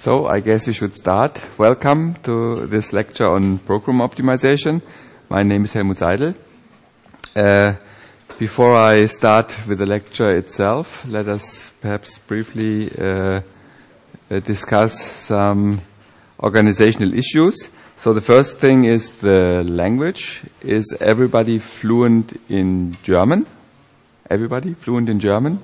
So I guess we should start. Welcome to this lecture on program optimization. My name is Helmut Seidel. Before I start with the lecture itself, let us perhaps briefly discuss some organizational issues. So the first thing is the language. Is everybody fluent in German? Everybody fluent in German?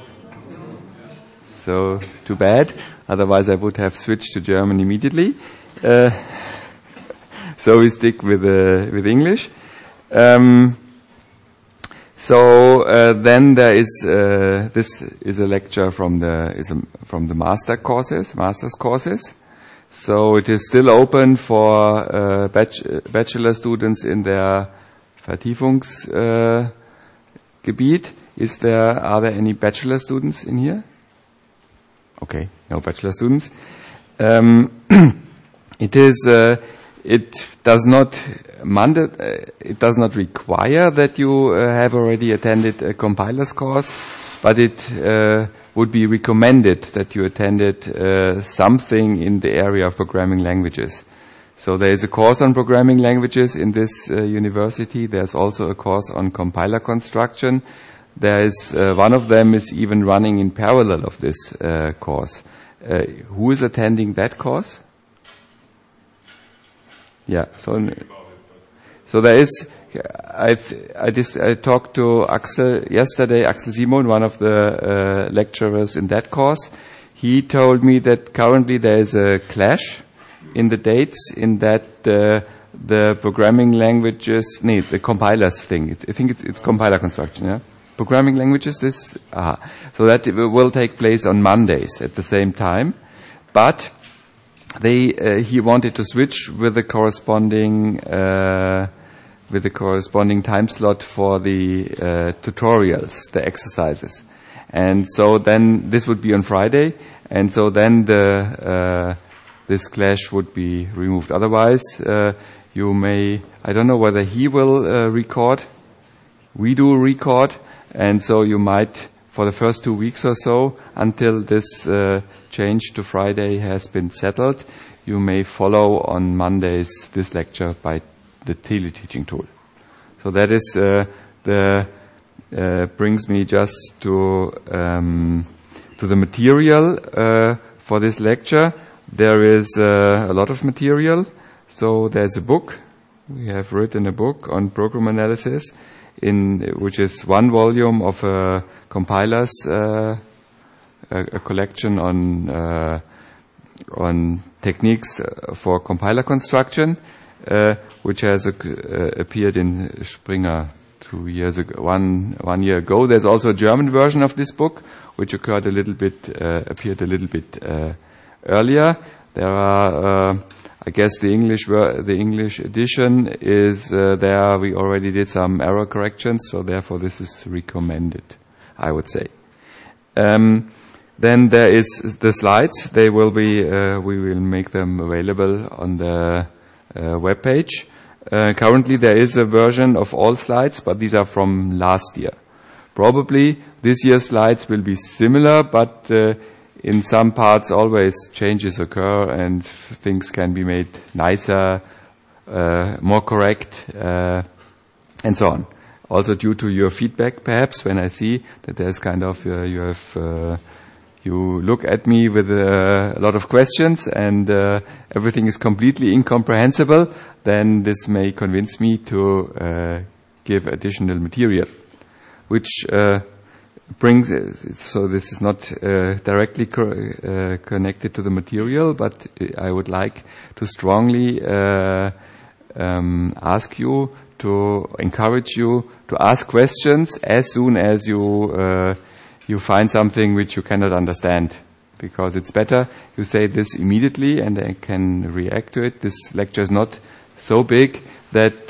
So, too bad. Otherwise, I would have switched to German immediately. So we stick with English. Then there is this is a lecture from the master's courses. So it is still open for bachelor students in their Vertiefungsgebiet. Are there any bachelor students in here? Okay, no bachelor students. It does not require that you have already attended a compiler's course, but it would be recommended that you attended something in the area of programming languages. So there is a course on programming languages in this university. There's also a course on compiler construction. There is one of them is even running in parallel of this course. Who is attending that course? Yeah. So there is. I talked to Axel yesterday. Axel Simon, one of the lecturers in that course. He told me that currently there is a clash in the dates. In that the programming languages, the compilers thing. I think it's compiler construction. Yeah. Programming languages, so that will take place on Mondays at the same time, but he wanted to switch with the corresponding time slot for the tutorials, the exercises, and so then this would be on Friday, and so then this clash would be removed. Otherwise, you may, I don't know whether he will record. We do record. And so you might, for the first 2 weeks or so, until this change to Friday has been settled, you may follow on Mondays this lecture by the teleteaching tool. So that is brings me just to the material for this lecture. There is a lot of material. So there's a book. We have written a book on program analysis, which is one volume of compilers, a collection on techniques for compiler construction, which has appeared in Springer 2 years ago, one year ago. There's also a German version of this book, which appeared a little bit earlier. There are. I guess the English edition is there. We already did some error corrections, so therefore this is recommended, I would say. Then there is the slides. They will be. We will make them available on the web page. Currently, there is a version of all slides, but these are from last year. Probably this year's slides will be similar, but in some parts always changes occur and things can be made nicer, more correct, and so on. Also due to your feedback, perhaps, when I see that there's kind of, you look at me with a lot of questions and everything is completely incomprehensible, then this may convince me to give additional material, which so this is not directly connected to the material, but I would like to strongly ask you, to encourage you to ask questions as soon as you find something which you cannot understand, because it's better you say this immediately and I can react to it. This lecture is not so big that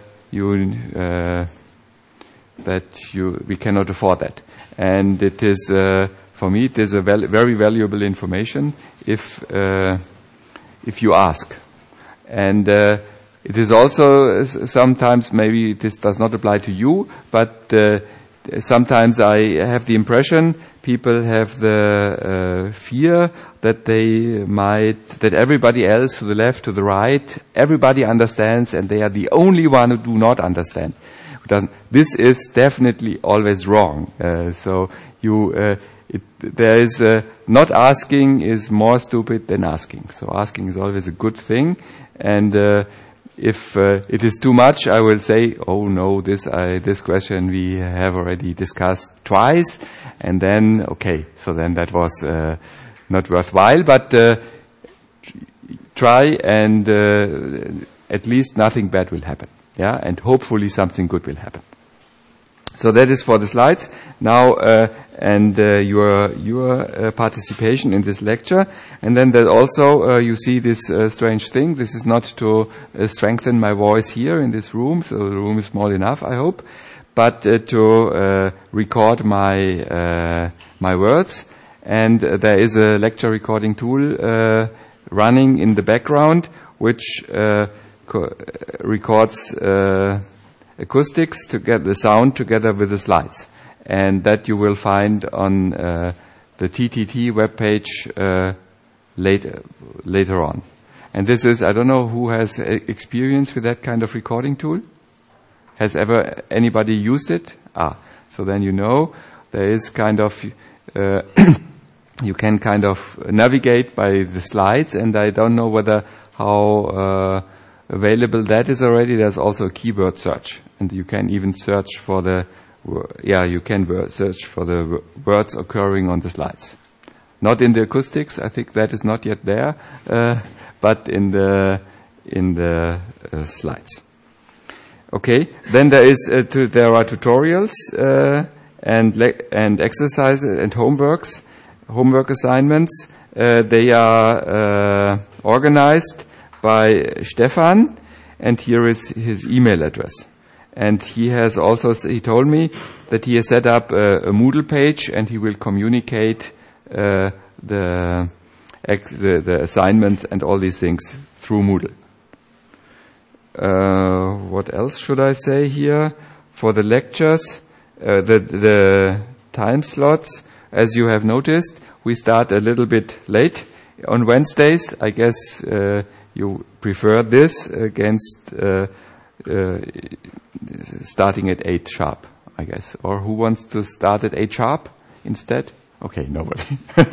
we cannot afford that. And it is, for me, it is a very valuable information if you ask. And it is also sometimes, maybe this does not apply to you, but sometimes I have the impression people have the fear that that everybody else to the left, to the right, everybody understands and they are the only one who do not understand. This is definitely always wrong. There is not asking is more stupid than asking. So asking is always a good thing. And if it is too much, I will say, oh no, this question we have already discussed twice. And then, okay, so then that was not worthwhile. But try and at least nothing bad will happen. Yeah, and hopefully something good will happen. So that is for the slides. Now, your participation in this lecture. And then there also, you see this strange thing. This is not to strengthen my voice here in this room. So the room is small enough, I hope. But to record my words. And there is a lecture recording tool running in the background, which records acoustics to get the sound together with the slides. And that you will find on the TTT webpage later on. And this is, I don't know who has experience with that kind of recording tool. Has ever anybody used it? So then you know there is kind of you can kind of navigate by the slides, and I don't know how available that is already. There's also a keyword search, and you can even search for search for the words occurring on the slides. Not in the acoustics, I think that is not yet there, but in the slides. Okay, then there are tutorials and exercises and homework assignments. They are organized by Stefan, and here is his email address. And he told me that he has set up a Moodle page, and he will communicate the assignments and all these things through Moodle. What else should I say here? For the lectures, the time slots, as you have noticed, we start a little bit late on Wednesdays. I guess you prefer this against starting at 8 sharp, I guess. Or who wants to start at 8 sharp instead? Okay, nobody.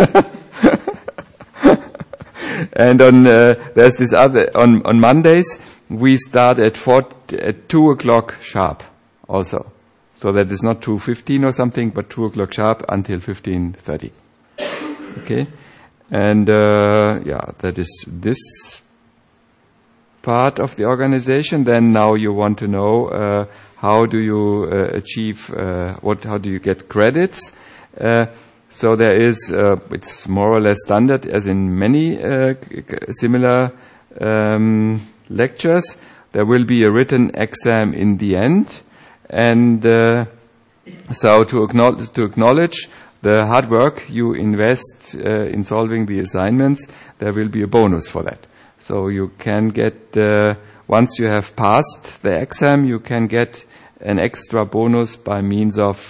And there's this other, on Mondays, we start at 2 o'clock sharp also. So that is not 2:15 or something, but 2 o'clock sharp until 15:30. Okay? And, that is this part of the organization. Then now you want to know, how do you achieve, how do you get credits? So there is, it's more or less standard as in many similar lectures. There will be a written exam in the end. And so to acknowledge the hard work you invest in solving the assignments, there will be a bonus for that. So you can get, once you have passed the exam, you can get an extra bonus by means of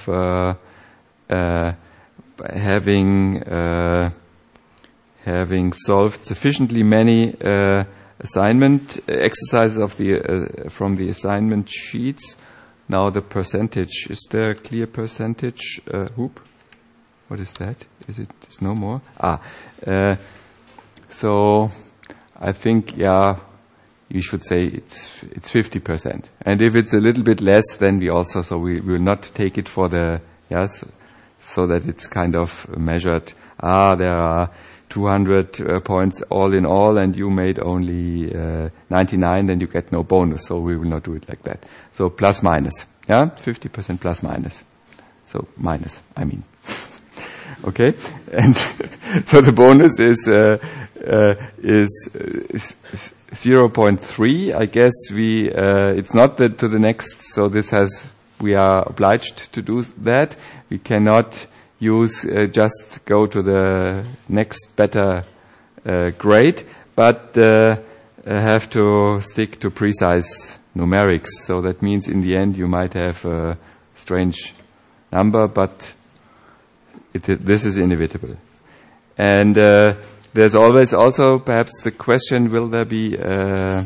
having solved sufficiently many assignment exercises from the assignment sheets. Now the percentage, is there a clear percentage? What is that? Is no more? So I think, you should say it's 50%. And if it's a little bit less, then we will not take it for so that it's kind of measured. There are 200 points all in all, and you made only 99, then you get no bonus. So we will not do it like that. So plus minus, 50% plus minus. So minus, I mean. Okay, and so the bonus is 0.3. I guess it's not to the next. So we are obliged to do that. We cannot just go to the next better grade, but have to stick to precise numerics. So that means in the end you might have strange number, but this is inevitable. And there's always also perhaps the question: will there be a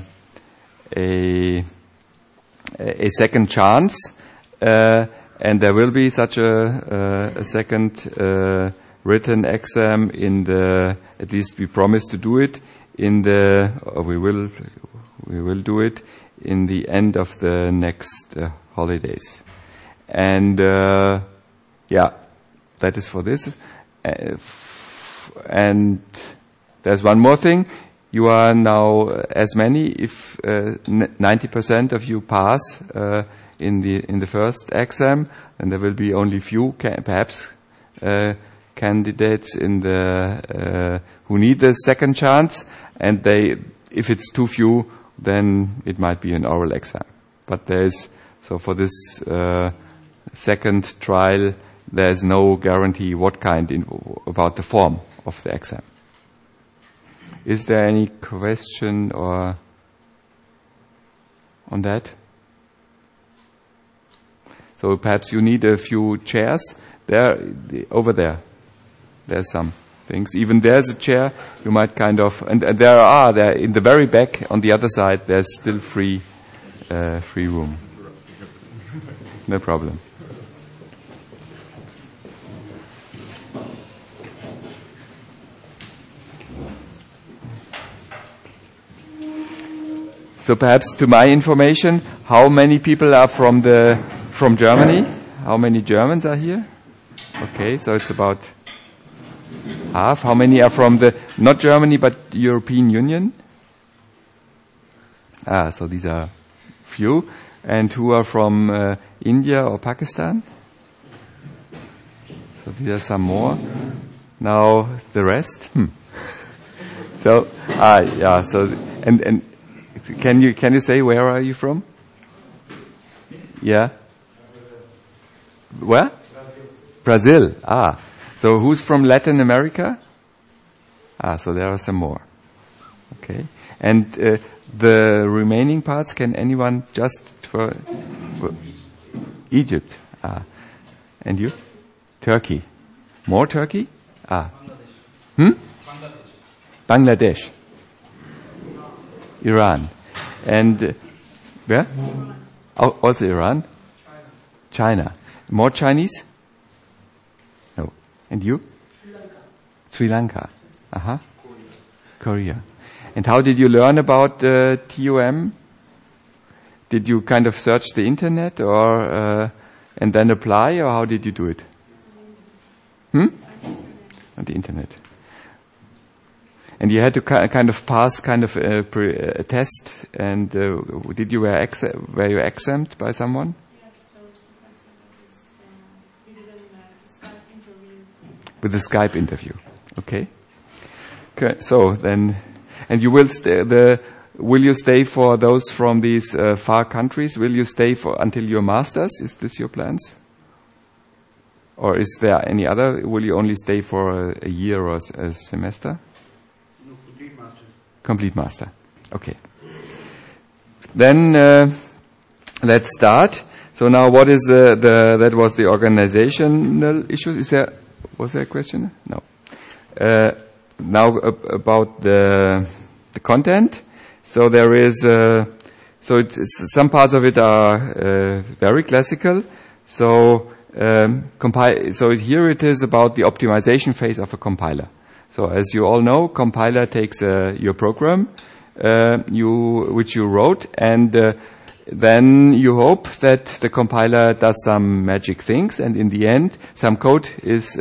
second chance? And there will be such a second written exam in the. At least we promise to do it in the. Or we will do it in the end of the next holidays. And yeah, that is for this. And there's one more thing. You are now as many. If 90% of you pass in the first exam, and there will be only few, perhaps, candidates in the who need the second chance. And if it's too few, then it might be an oral exam. But for this second trial, there's no guarantee what kind about the form of the exam. Is there any question or on that? So perhaps you need a few chairs over there. There's some things. Even there's a chair. You might and there in the very back on the other side. There's still free room. No problem. So perhaps to my information, how many people are from Germany? How many Germans are here? Okay, so it's about half. How many are from not Germany but European Union? So these are few. And who are from India or Pakistan? So these are some more. Now the rest. So yeah. So and can you say where are you from? Yeah. Where? Brazil. So who's from Latin America? So there are some more. Okay. And the remaining parts, can anyone just for Egypt? And you? Turkey. More Turkey? Bangladesh. Iran. And where? Also Iran? China. More Chinese? No. And you? Sri Lanka. Korea. And how did you learn about TUM? Did you kind of search the internet or and then apply, or how did you do it? On the internet. And you had to kind of pass a test. And were you exempt by someone? Yes, there was a professor. We did a Skype interview. With the Skype interview. Okay. So then, and you will stay. Will you stay for those from these far countries? Will you stay until your masters? Is this your plans? Or is there any other? Will you only stay for a year or a semester? No, complete master. Complete master. Okay. Then let's start. So now, what is that was the organizational issues? Was there a question? No. Now about the content. So there is some parts of it are very classical. So here it is about the optimization phase of a compiler. So as you all know, compiler takes your program which you wrote, and then you hope that the compiler does some magic things, and in the end, some code is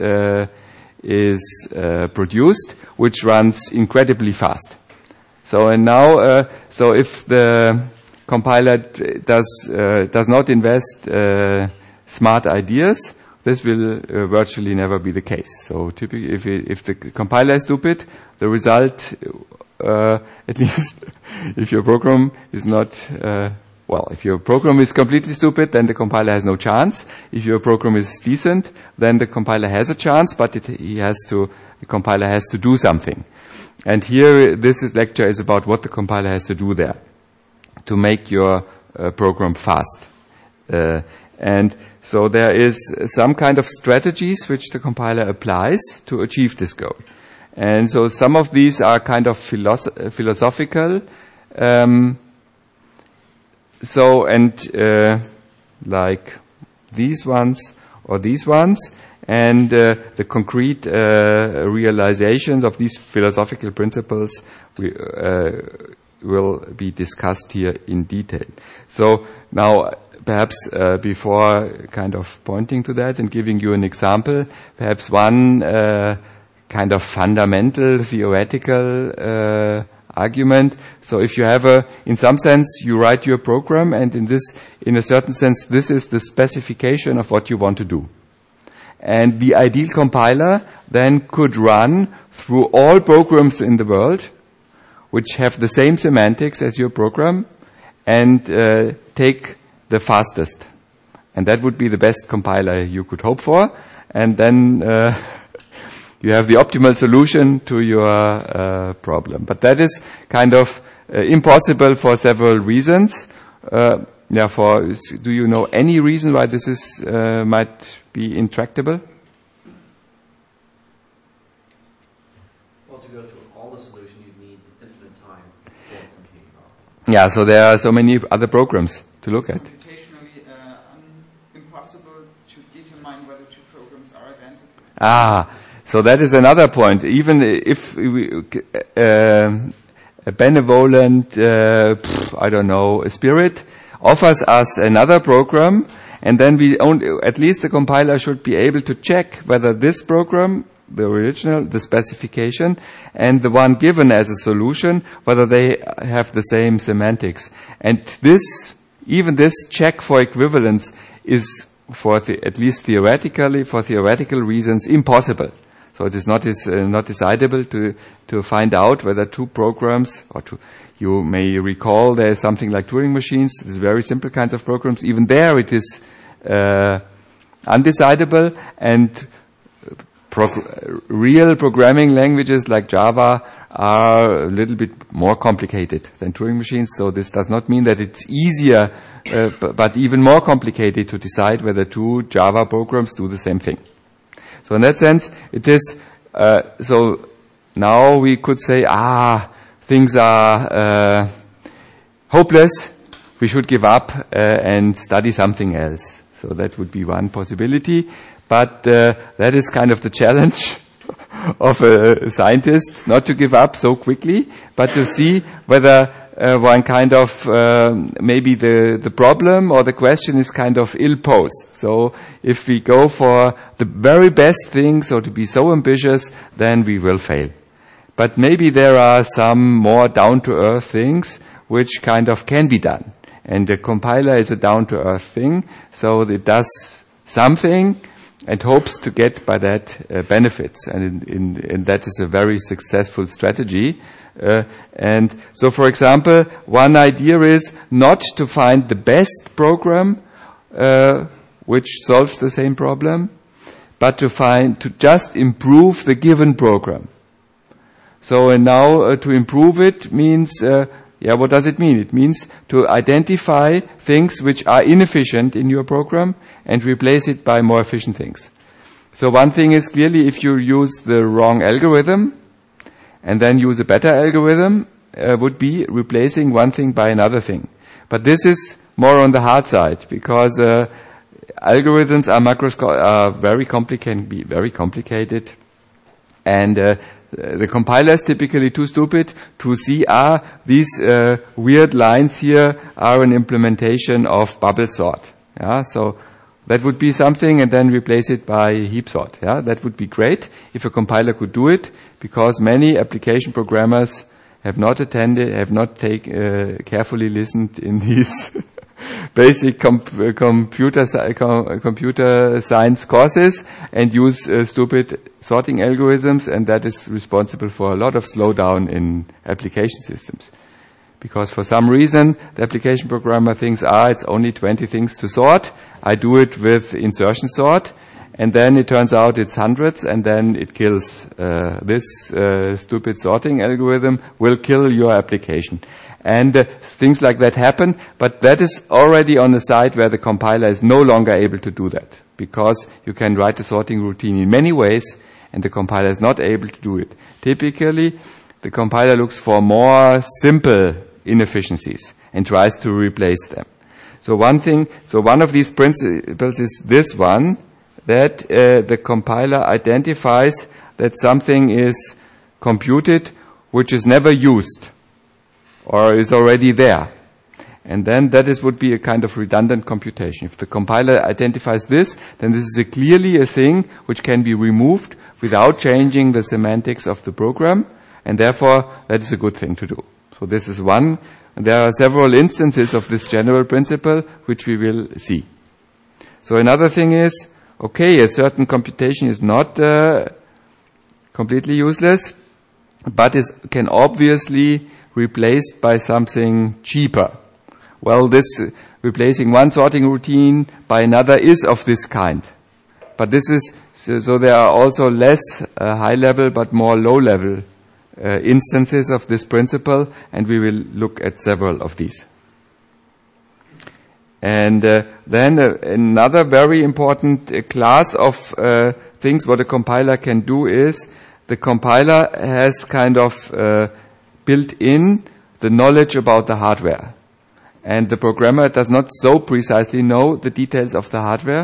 produced which runs incredibly fast. So and now, if the compiler does not invest smart ideas, this will virtually never be the case. So typically, if the compiler is stupid, the result, at least if your program is not, if your program is completely stupid, then the compiler has no chance. If your program is decent, then the compiler has a chance, but the compiler has to do something. And here, this lecture is about what the compiler has to do there to make your program fast. And so there is some kind of strategies which the compiler applies to achieve this goal. And so some of these are kind of philosophical. Like these ones or these ones, and the concrete realizations of these philosophical principles will be discussed here in detail. So now, perhaps before kind of pointing to that and giving you an example, perhaps one kind of fundamental theoretical argument. So if you have in some sense, you write your program, and in a certain sense, this is the specification of what you want to do. And the ideal compiler then could run through all programs in the world which have the same semantics as your program and take the fastest. And that would be the best compiler you could hope for. And then you have the optimal solution to your problem. But that is kind of impossible for several reasons. Do you know any reason why this is might be intractable? Well, to go through all the solution, you'd need infinite time for computing power. Yeah, so there are so many other programs to look at. Computationally impossible to determine whether two programs are identical. So that is another point. Even if a benevolent, a spirit offers us another program, and then at least the compiler should be able to check whether this program, the original, the specification, and the one given as a solution, whether they have the same semantics. And even this check for equivalence is, at least theoretically, for theoretical reasons, impossible. So it is not decidable to find out whether two programs, you may recall there is something like Turing machines, these very simple kinds of programs. Even there it is undecidable, and real programming languages like Java are a little bit more complicated than Turing machines. So this does not mean that it's easier, but even more complicated to decide whether two Java programs do the same thing. So in that sense, it is, so now we could say, things are hopeless, we should give up and study something else. So that would be one possibility, but that is kind of the challenge of a scientist, not to give up so quickly, but to see whether one kind of, maybe the problem or the question is kind of ill-posed. So if we go for the very best thing, so to be so ambitious, then we will fail. But maybe there are some more down-to-earth things which kind of can be done. And the compiler is a down-to-earth thing, so it does something and hopes to get by that benefits. And that is a very successful strategy. And so, for example, one idea is not to find the best program which solves the same problem, but to just improve the given program. So, and now to improve it means, what does it mean? It means to identify things which are inefficient in your program and replace it by more efficient things. So one thing is clearly if you use the wrong algorithm and then use a better algorithm, would be replacing one thing by another thing. But this is more on the hard side because algorithms are very complicated, and the compiler is typically too stupid to see these weird lines here are an implementation of bubble sort. Yeah, so that would be something, and then replace it by heap sort. Yeah, that would be great if a compiler could do it, because many application programmers have not carefully listened in these basic computer science courses and use stupid sorting algorithms, and that is responsible for a lot of slowdown in application systems. Because for some reason, the application programmer thinks, it's only 20 things to sort. I do it with insertion sort, and then it turns out it's hundreds, and then it kills. This stupid sorting algorithm will kill your application. And things like that happen, but that is already on the side where the compiler is no longer able to do that, because you can write a sorting routine in many ways, and the compiler is not able to do it. Typically, the compiler looks for more simple inefficiencies and tries to replace them. So one of these principles is this one, that the compiler identifies that something is computed which is never used or is already there. And then would be a kind of redundant computation. If the compiler identifies this, then this is clearly a thing which can be removed without changing the semantics of the program, and therefore that is a good thing to do. So this is one. There are several instances of this general principle which we will see. So another thing is, okay, a certain computation is not completely useless, but can obviously replaced by something cheaper. Well, this replacing one sorting routine by another is of this kind. But this is, so there are also less high level but more low level instances of this principle, and we will look at several of these. And then another very important class of things what a compiler can do is, the compiler has kind of built in the knowledge about the hardware. And the programmer does not so precisely know the details of the hardware.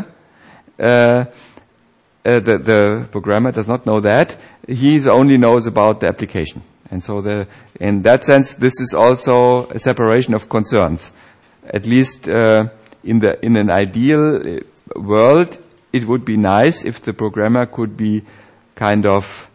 The programmer does not know that. He only knows about the application. And so in that sense, this is also a separation of concerns. At least in an ideal world, it would be nice if the programmer could be kind of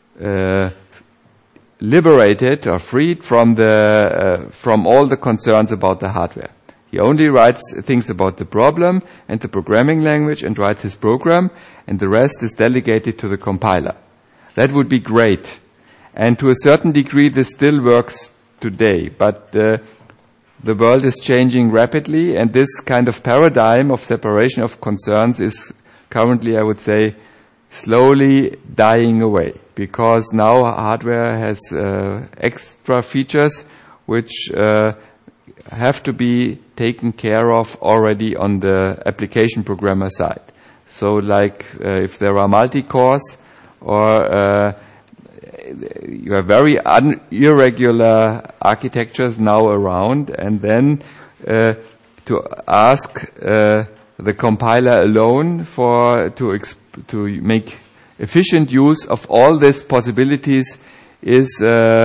liberated or freed from all the concerns about the hardware. He only writes things about the problem and the programming language and writes his program, and the rest is delegated to the compiler. That would be great. And to a certain degree, this still works today. But the world is changing rapidly, and this kind of paradigm of separation of concerns is currently, I would say, slowly dying away, because now hardware has extra features which have to be taken care of already on the application programmer side. So like if there are multi-cores or you have very irregular architectures now around, and then to ask the compiler alone to make efficient use of all these possibilities is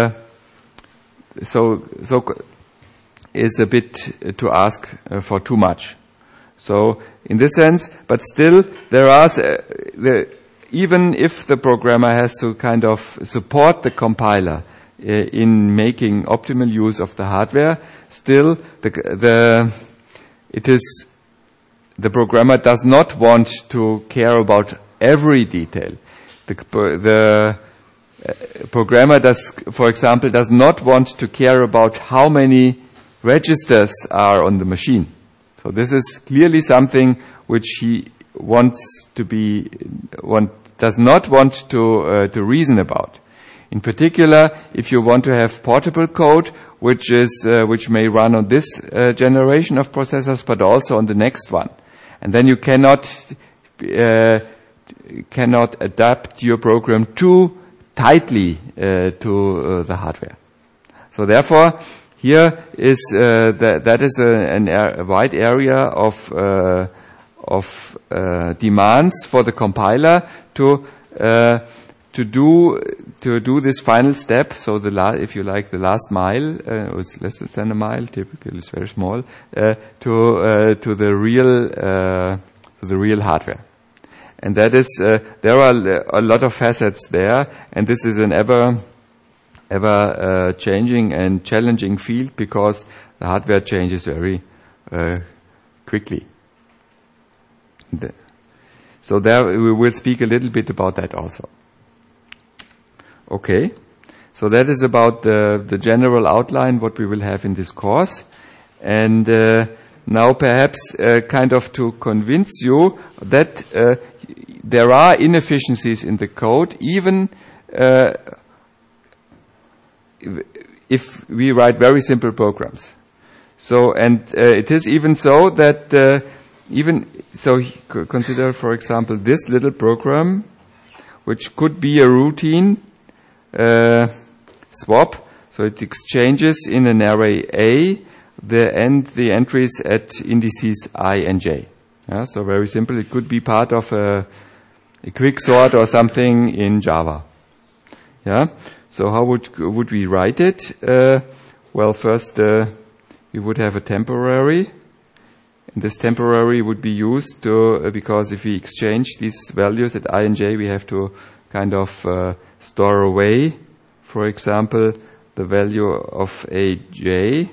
is a bit to ask for too much. So in this sense, but still there are even if the programmer has to kind of support the compiler in making optimal use of the hardware, still the programmer does not want to care about every detail. The programmer for example, does not want to care about how many registers are on the machine. So this is clearly something which he does not want to reason about. In particular, if you want to have portable code, which may run on this generation of processors, but also on the next one, and then you cannot adapt your program too tightly to the hardware. So therefore, here is that is a wide area of demands for the compiler to do this final step. So if you like, the last mile, it's less than a mile. Typically, it's very small to the real hardware. And that is there are a lot of facets there, and this is an ever changing and challenging field, because the hardware changes very quickly. So there we will speak a little bit about that also. Okay, so that is about the general outline what we will have in this course. And now perhaps kind of to convince you that there are inefficiencies in the code, even if we write very simple programs. So, and it is even so that consider, for example, this little program, which could be a routine swap. So it exchanges in an array A the entries at indices I and J. Yeah, so very simple. It could be part of a quick sort or something in Java. Yeah. So how would we write it? Well, first we would have a temporary, and this temporary would be used to because if we exchange these values at I and J, we have to kind of store away, for example, the value of AJ,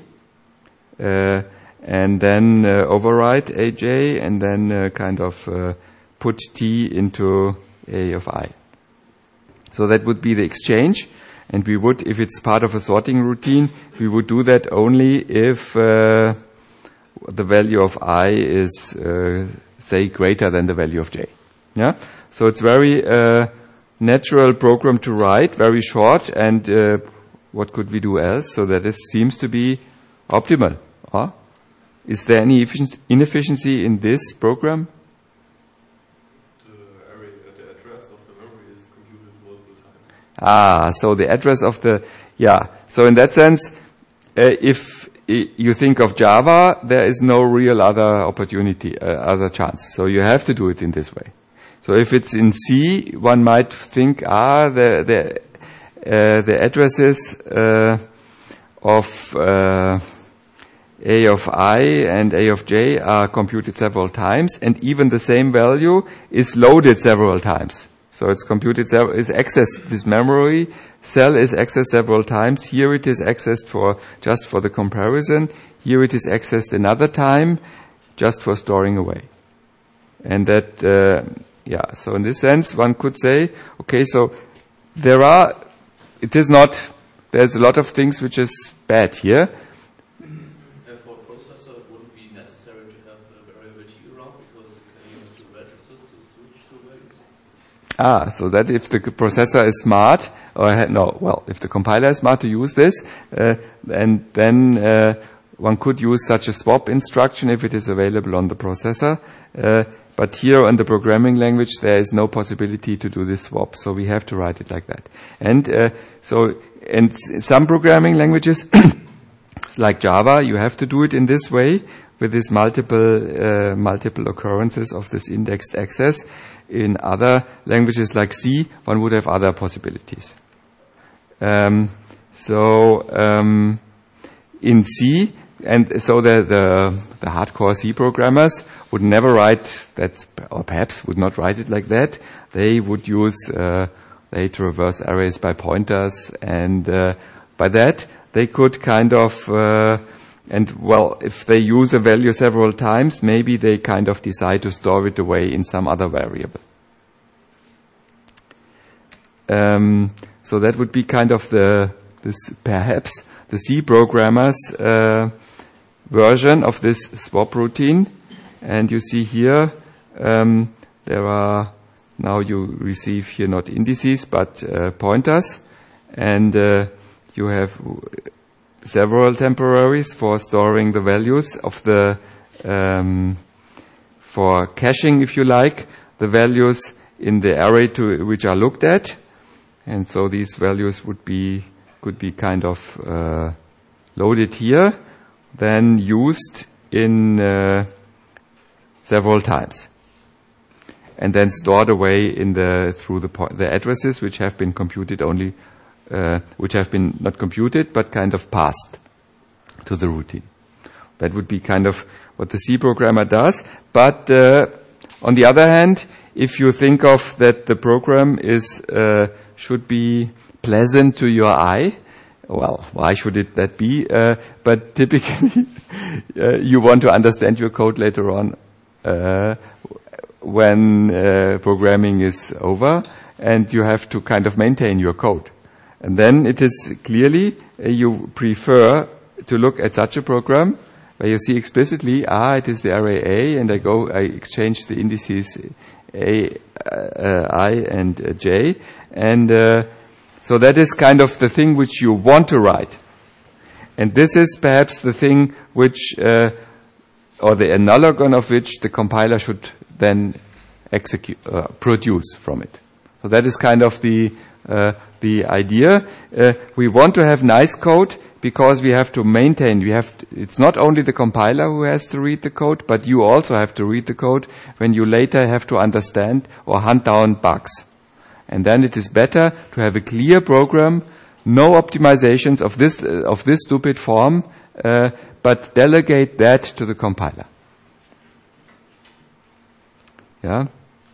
and then overwrite AJ, and then kind of put T into A of I. So that would be the exchange. And we would, if it's part of a sorting routine, we would do that only if the value of I is, say, greater than the value of J. Yeah. So it's very natural program to write, very short, and what could we do else? So that it seems to be optimal. Huh? Is there any inefficiency in this program? So the address of so in that sense, if you think of Java, there is no real other opportunity, other chance. So you have to do it in this way. So if it's in C, one might think, the addresses of A of I and A of J are computed several times, and even the same value is loaded several times. So it's computed, is accessed, this memory cell is accessed several times. Here it is accessed just for the comparison. Here it is accessed another time just for storing away. And that, so in this sense, one could say, okay, so there's a lot of things which is bad here. For a processor, it wouldn't be necessary to have the variable T around because you can use two registers to switch to values. So that if the processor is smart, if the compiler is smart to use this, and then one could use such a swap instruction if it is available on the processor. But here in the programming language, there is no possibility to do this swap, so we have to write it like that. And in some programming languages, like Java, you have to do it in this way with this multiple occurrences of this indexed access. In other languages like C, one would have other possibilities. In C, and so the hardcore C programmers would never write that, or perhaps would not write it like that. They would use they traverse arrays by pointers, and by that they could kind of if they use a value several times, maybe they kind of decide to store it away in some other variable. So that would be kind of perhaps the C programmers version of this swap routine. And you see here, there are, now you receive here not indices, but pointers. And you have several temporaries for storing the values of for caching, if you like, the values in the array which are looked at. And so these values could be kind of loaded here, then used in several times, and then stored away through the addresses which have been computed which have been not computed but kind of passed to the routine. That would be kind of what the C programmer does. But on the other hand, if you think of that the program should be pleasant to your eye, well, why should that be? But typically, you want to understand your code later on when programming is over, and you have to kind of maintain your code. And then it is clearly you prefer to look at such a program where you see explicitly, it is the array A, and I exchange the indices A, I, and J, and So that is kind of the thing which you want to write. And this is perhaps the thing which, or the analogon of which the compiler should then produce from it. So that is kind of the idea. We want to have nice code because we have to maintain, it's not only the compiler who has to read the code, but you also have to read the code when you later have to understand or hunt down bugs. And then it is better to have a clear program, no optimizations of this stupid form, but delegate that to the compiler. Yeah.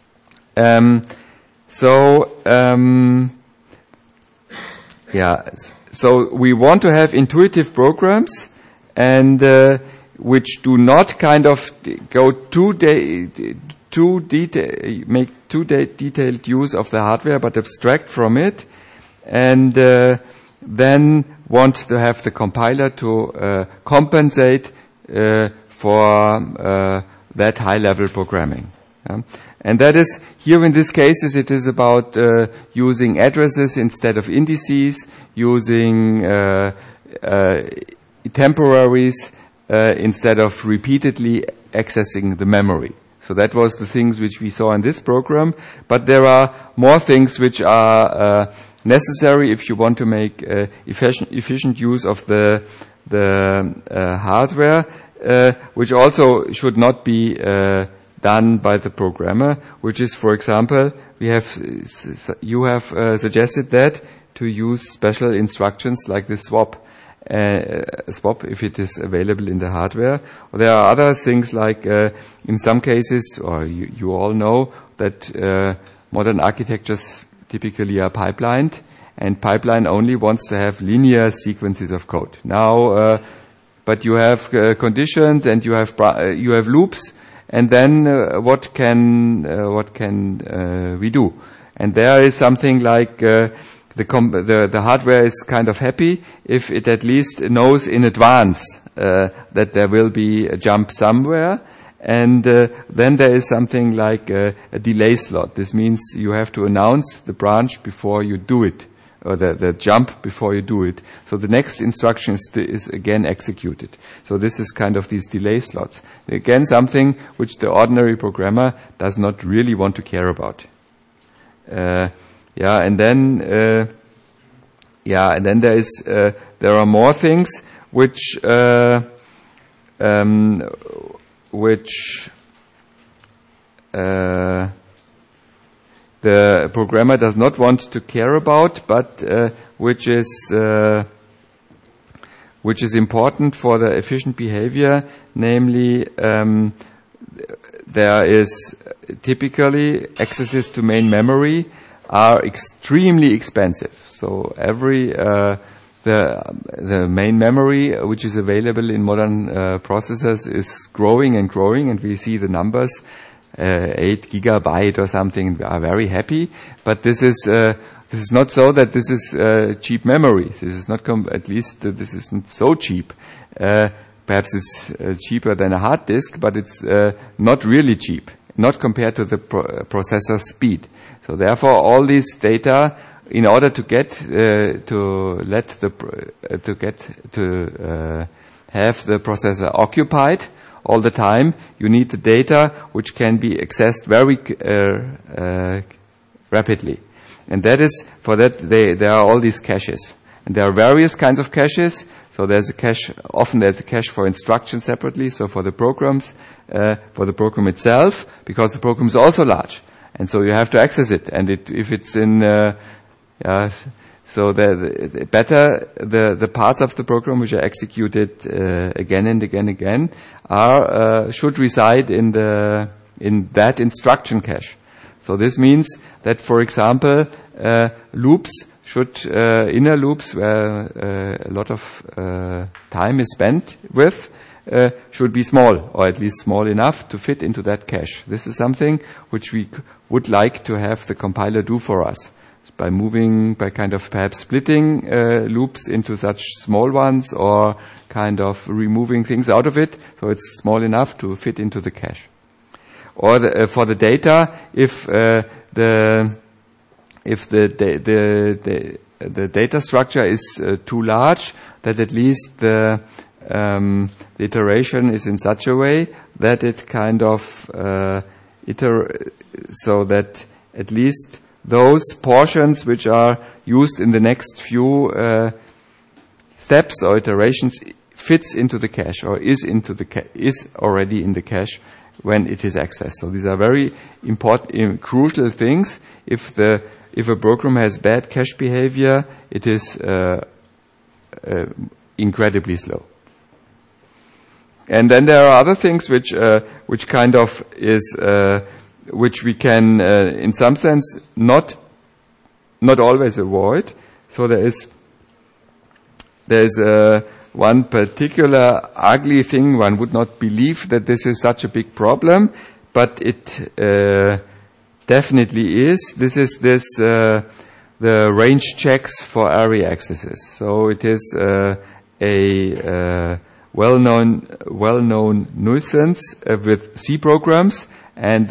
So we want to have intuitive programs, and which do not kind of go make too detailed use of the hardware, but abstract from it, and then want to have the compiler to compensate for that high-level programming. And that is, here in these cases, it is about using addresses instead of indices, using temporaries instead of repeatedly accessing the memory. So that was the things which we saw in this program. But there are more things which are necessary if you want to make efficient use of the hardware, which also should not be done by the programmer, which is, for example, you have suggested that to use special instructions like this swap if it is available in the hardware. There are other things like in some cases, or you all know that modern architectures typically are pipelined, and pipeline only wants to have linear sequences of code. Now, but you have conditions and you have loops. And then what can we do? And there is something like the hardware is kind of happy if it at least knows in advance that there will be a jump somewhere. And then there is something like a delay slot. This means you have to announce the branch before you do it, or the jump before you do it. So the next instruction is again executed. So this is kind of these delay slots. Again, something which the ordinary programmer does not really want to care about. And then there are more things which the programmer does not want to care about, but which is important for the efficient behavior. Namely, there is typically accesses to main memory are extremely expensive. So every the main memory which is available in modern processors is growing and growing, and we see the numbers. 8 gigabyte or something, we are very happy, but this is not so that this is cheap memory. This is not this isn't so cheap. Perhaps it's cheaper than a hard disk, but it's not really cheap, not compared to the processor speed. So therefore, all these data, in order to get have the processor occupied all the time, you need the data which can be accessed very rapidly. And that is, for that, there are all these caches. And there are various kinds of caches. So there's a cache, often there's a cache for instructions separately, so for the programs, for the program itself, because the program is also large. And so you have to access it. And if it's in, so the better the parts of the program which are executed again and again should reside in that instruction cache. So this means that, for example, loops should inner loops where a lot of time is spent with should be small, or at least small enough to fit into that cache. This is something which we would like to have the compiler do for us, by kind of perhaps splitting loops into such small ones, or kind of removing things out of it so it's small enough to fit into the cache. Or for the data structure is too large, that at least the iteration is in such a way that it kind of so that at least those portions which are used in the next few steps or iterations fits into the cache or is already in the cache when it is accessed. So these are very important, crucial things. If a program has bad cache behavior, it is incredibly slow. And then there are other things which kind of is which we can in some sense not always avoid. So there is one particular ugly thing. One would not believe that this is such a big problem, but it definitely is. This is the range checks for array accesses. So it is a well-known nuisance with C programs, and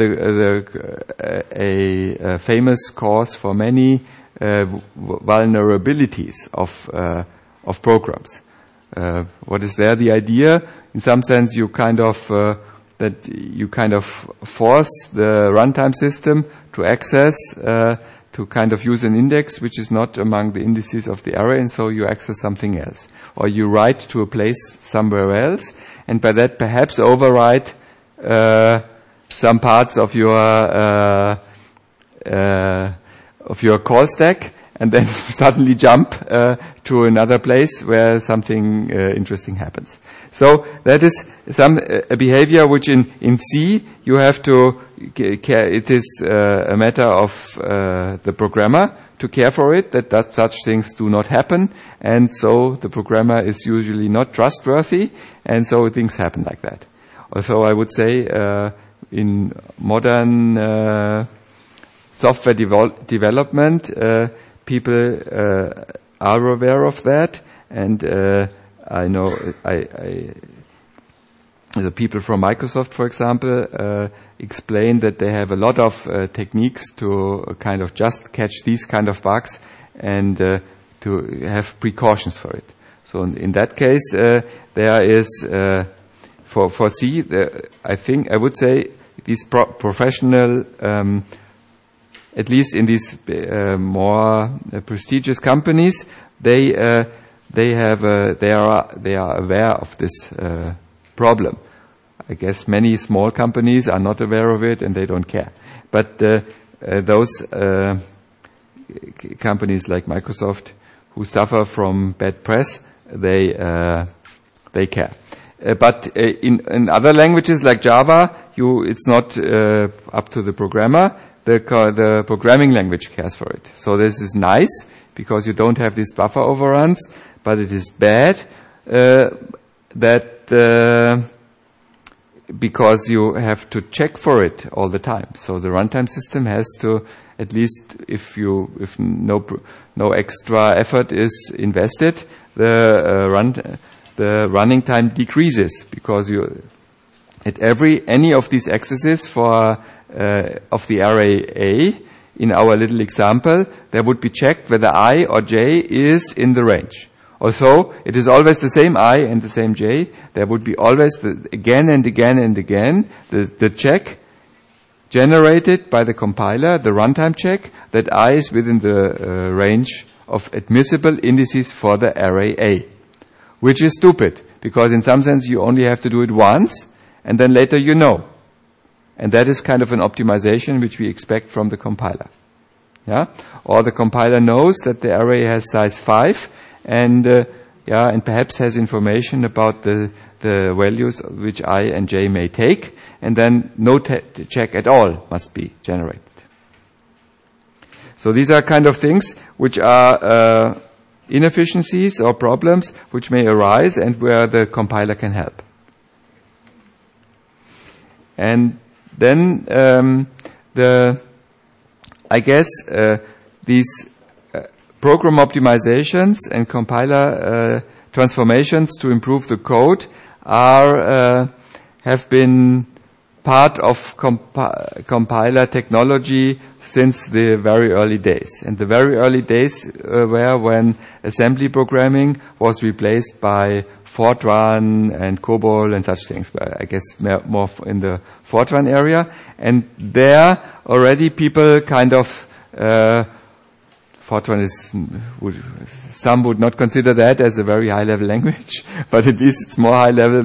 a famous cause for many vulnerabilities of programs. What is there? The idea, in some sense, you kind of force the runtime system to access to kind of use an index which is not among the indices of the array, and so you access something else, or you write to a place somewhere else, and by that perhaps overwrite some parts of your call stack, and then suddenly jump to another place where something interesting happens. So that is a behavior which in C you have to care. It is a matter of the programmer to care for it, that such things do not happen, and so the programmer is usually not trustworthy, and so things happen like that. Also, I would say in modern software development, people are aware of that, and I know the people from Microsoft, for example, explain that they have a lot of techniques to kind of just catch these kind of bugs and to have precautions for it. So in that case, there is for C, I would say these professional, at least in these more prestigious companies, they are aware of this problem. I guess many small companies are not aware of it and they don't care. But those companies like Microsoft who suffer from bad press, they care. But in other languages like Java, it's not up to the programmer. The programming language cares for it. So this is nice because you don't have these buffer overruns, but it is bad because you have to check for it all the time. So the runtime system has to, at least if no extra effort is invested, the running time decreases because any of these accesses of the array A, in our little example, there would be checked whether I or J is in the range. Although it is always the same I and the same J, there would be always again and again and again the check generated by the compiler, the runtime check, that I is within the range of admissible indices for the array A. Which is stupid, because in some sense you only have to do it once, and then later you know. And that is kind of an optimization which we expect from the compiler. Yeah? Or the compiler knows that the array has size 5, and perhaps has information about the values which I and J may take, and then no check at all must be generated. So these are kind of things which are inefficiencies or problems which may arise and where the compiler can help. And then these program optimizations and compiler transformations to improve the code have been part of compiler technology since the very early days. And the very early days were when assembly programming was replaced by Fortran and COBOL and such things. But I guess more in the Fortran area. And there already people kind of Fortran some would not consider that as a very high-level language, but at least it's more high-level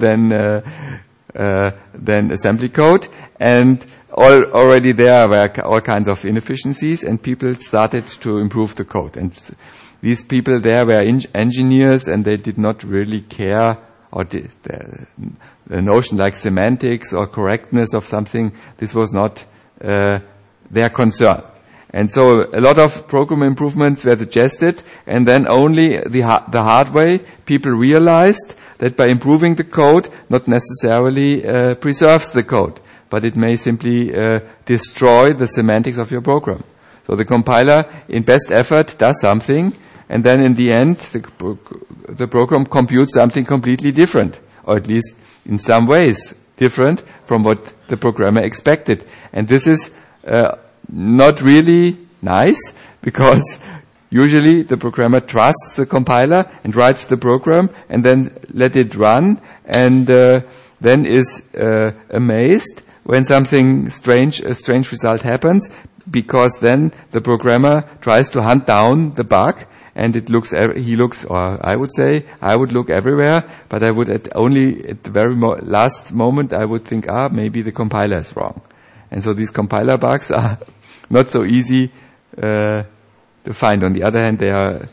than assembly code. And already there were all kinds of inefficiencies, and people started to improve the code. And these people there were engineers, and they did not really care, or the notion like semantics or correctness of something, this was not their concern. And so a lot of program improvements were suggested, and then only the hard way people realized that by improving the code not necessarily preserves the code, but it may simply destroy the semantics of your program. So the compiler, in best effort, does something, and then in the end the program computes something completely different, or at least in some ways different from what the programmer expected. And this is not really nice, because usually the programmer trusts the compiler and writes the program and then let it run, and then is amazed when a strange result happens, because then the programmer tries to hunt down the bug, and I would look everywhere, but I would only at the very last moment I would think, maybe the compiler is wrong. And so these compiler bugs are not so easy to find. On the other hand,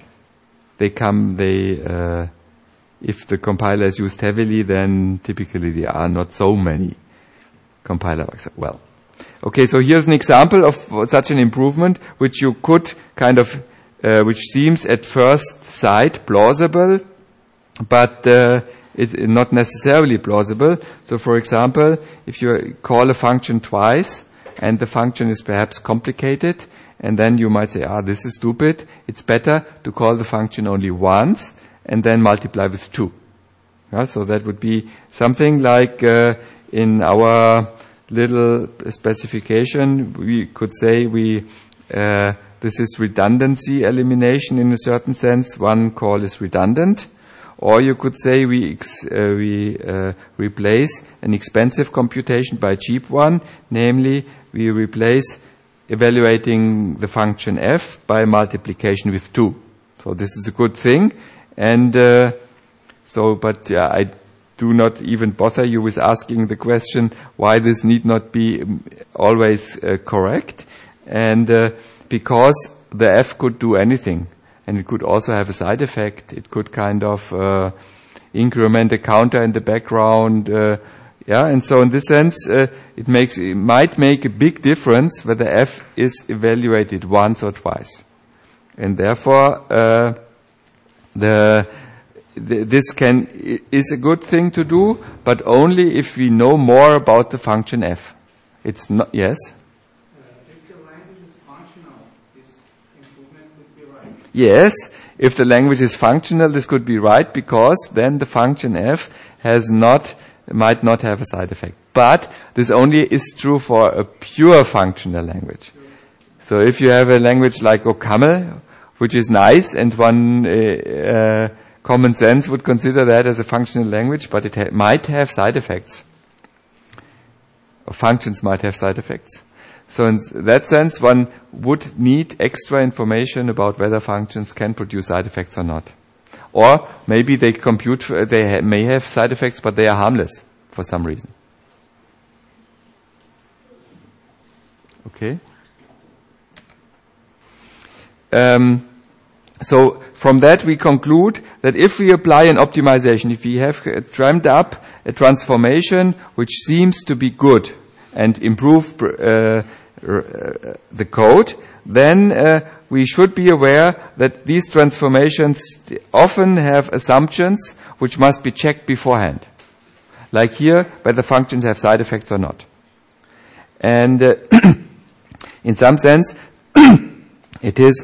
if the compiler is used heavily, then typically there are not so many compiler bugs. Well, okay, so here's an example of such an improvement, which you could which seems at first sight plausible, but it's not necessarily plausible. So for example, if you call a function twice, and the function is perhaps complicated, and then you might say, this is stupid. It's better to call the function only once and then multiply with 2. So that would be something like in our little specification, we could say this is redundancy elimination in a certain sense. One call is redundant. Or you could say we replace an expensive computation by a cheap one, namely we replace evaluating the function f by multiplication with 2. So this is a good thing, and I do not even bother you with asking the question why this need not be always correct, and because the f could do anything. And it could also have a side effect. It could increment a counter in the background. And so in this sense, it might make a big difference whether f is evaluated once or twice. And therefore, this is a good thing to do, but only if we know more about the function f. It's not, yes? If the language is functional, this improvement would be right. Yes, if the language is functional, this could be right, because then the function f might not have a side effect. But this only is true for a pure functional language. So if you have a language like OCaml, which is nice, and one common sense would consider that as a functional language, but it might have side effects. Or functions might have side effects. So in that sense, one would need extra information about whether functions can produce side effects or not. Or maybe they may have side effects, but they are harmless for some reason. Okay? So from that we conclude that if we apply an optimization, if we have dreamt up a transformation which seems to be good and improve the code, then we should be aware that these transformations often have assumptions which must be checked beforehand. Like here, whether functions have side effects or not. And in some sense, it is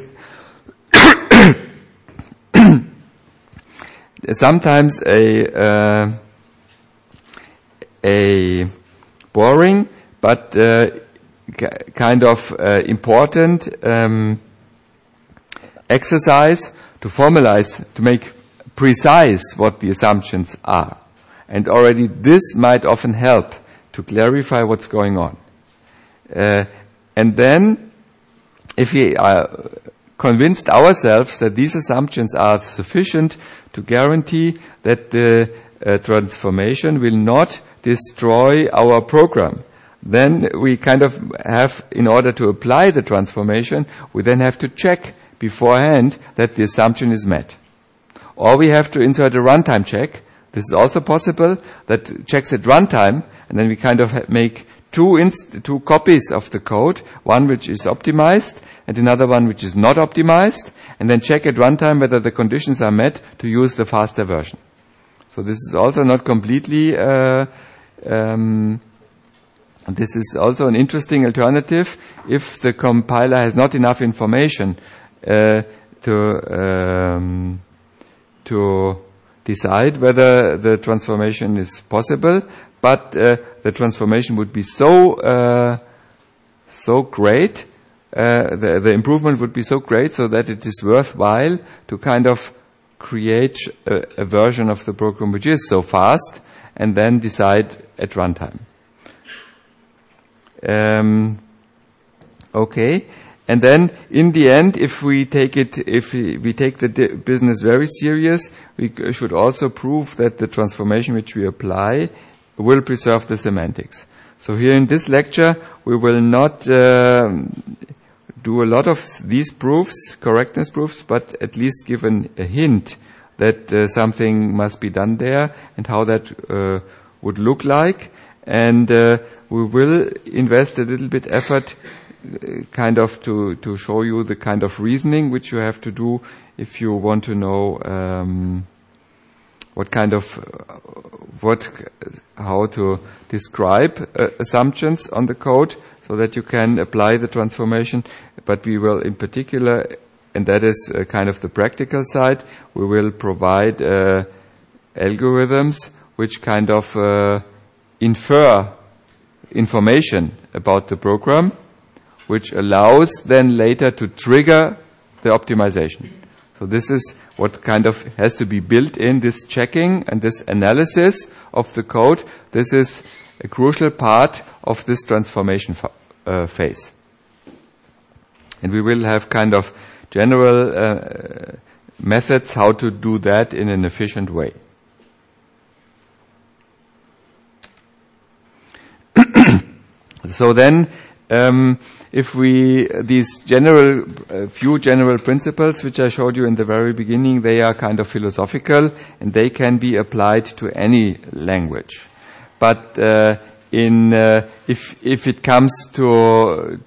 sometimes a boring, but kind of important exercise to formalize, to make precise what the assumptions are. And already this might often help to clarify what's going on. And then, if we are convinced ourselves that these assumptions are sufficient to guarantee that the transformation will not destroy our program, then we kind of have, in order to apply the transformation, we then have to check beforehand that the assumption is met. Or we have to insert a runtime check. This is also possible, that checks at runtime, and then we kind of make two copies of the code, one which is optimized and another one which is not optimized, and then check at runtime whether the conditions are met to use the faster version. So this is also not completely, this is also an interesting alternative if the compiler has not enough information to decide whether the transformation is possible, but the transformation would be so great, the improvement would be so great so that it is worthwhile to kind of create a version of the program which is so fast and then decide at runtime. Okay. And then, in the end, if we take the business very serious, we should also prove that the transformation which we apply will preserve the semantics. So here in this lecture, we will not do a lot of these proofs, correctness proofs, but at least give a hint that something must be done there and how that would look like. And we will invest a little bit effort kind of to show you the kind of reasoning which you have to do if you want to know how to describe assumptions on the code so that you can apply the transformation. But we will in particular, and that is kind of the practical side, we will provide algorithms which kind of infer information about the program, which allows then later to trigger the optimization. So this is what kind of has to be built in, this checking and this analysis of the code. This is a crucial part of this transformation phase. And we will have kind of general methods how to do that in an efficient way. So then, if these few general principles which I showed you in the very beginning, they are kind of philosophical and they can be applied to any language. But if it comes to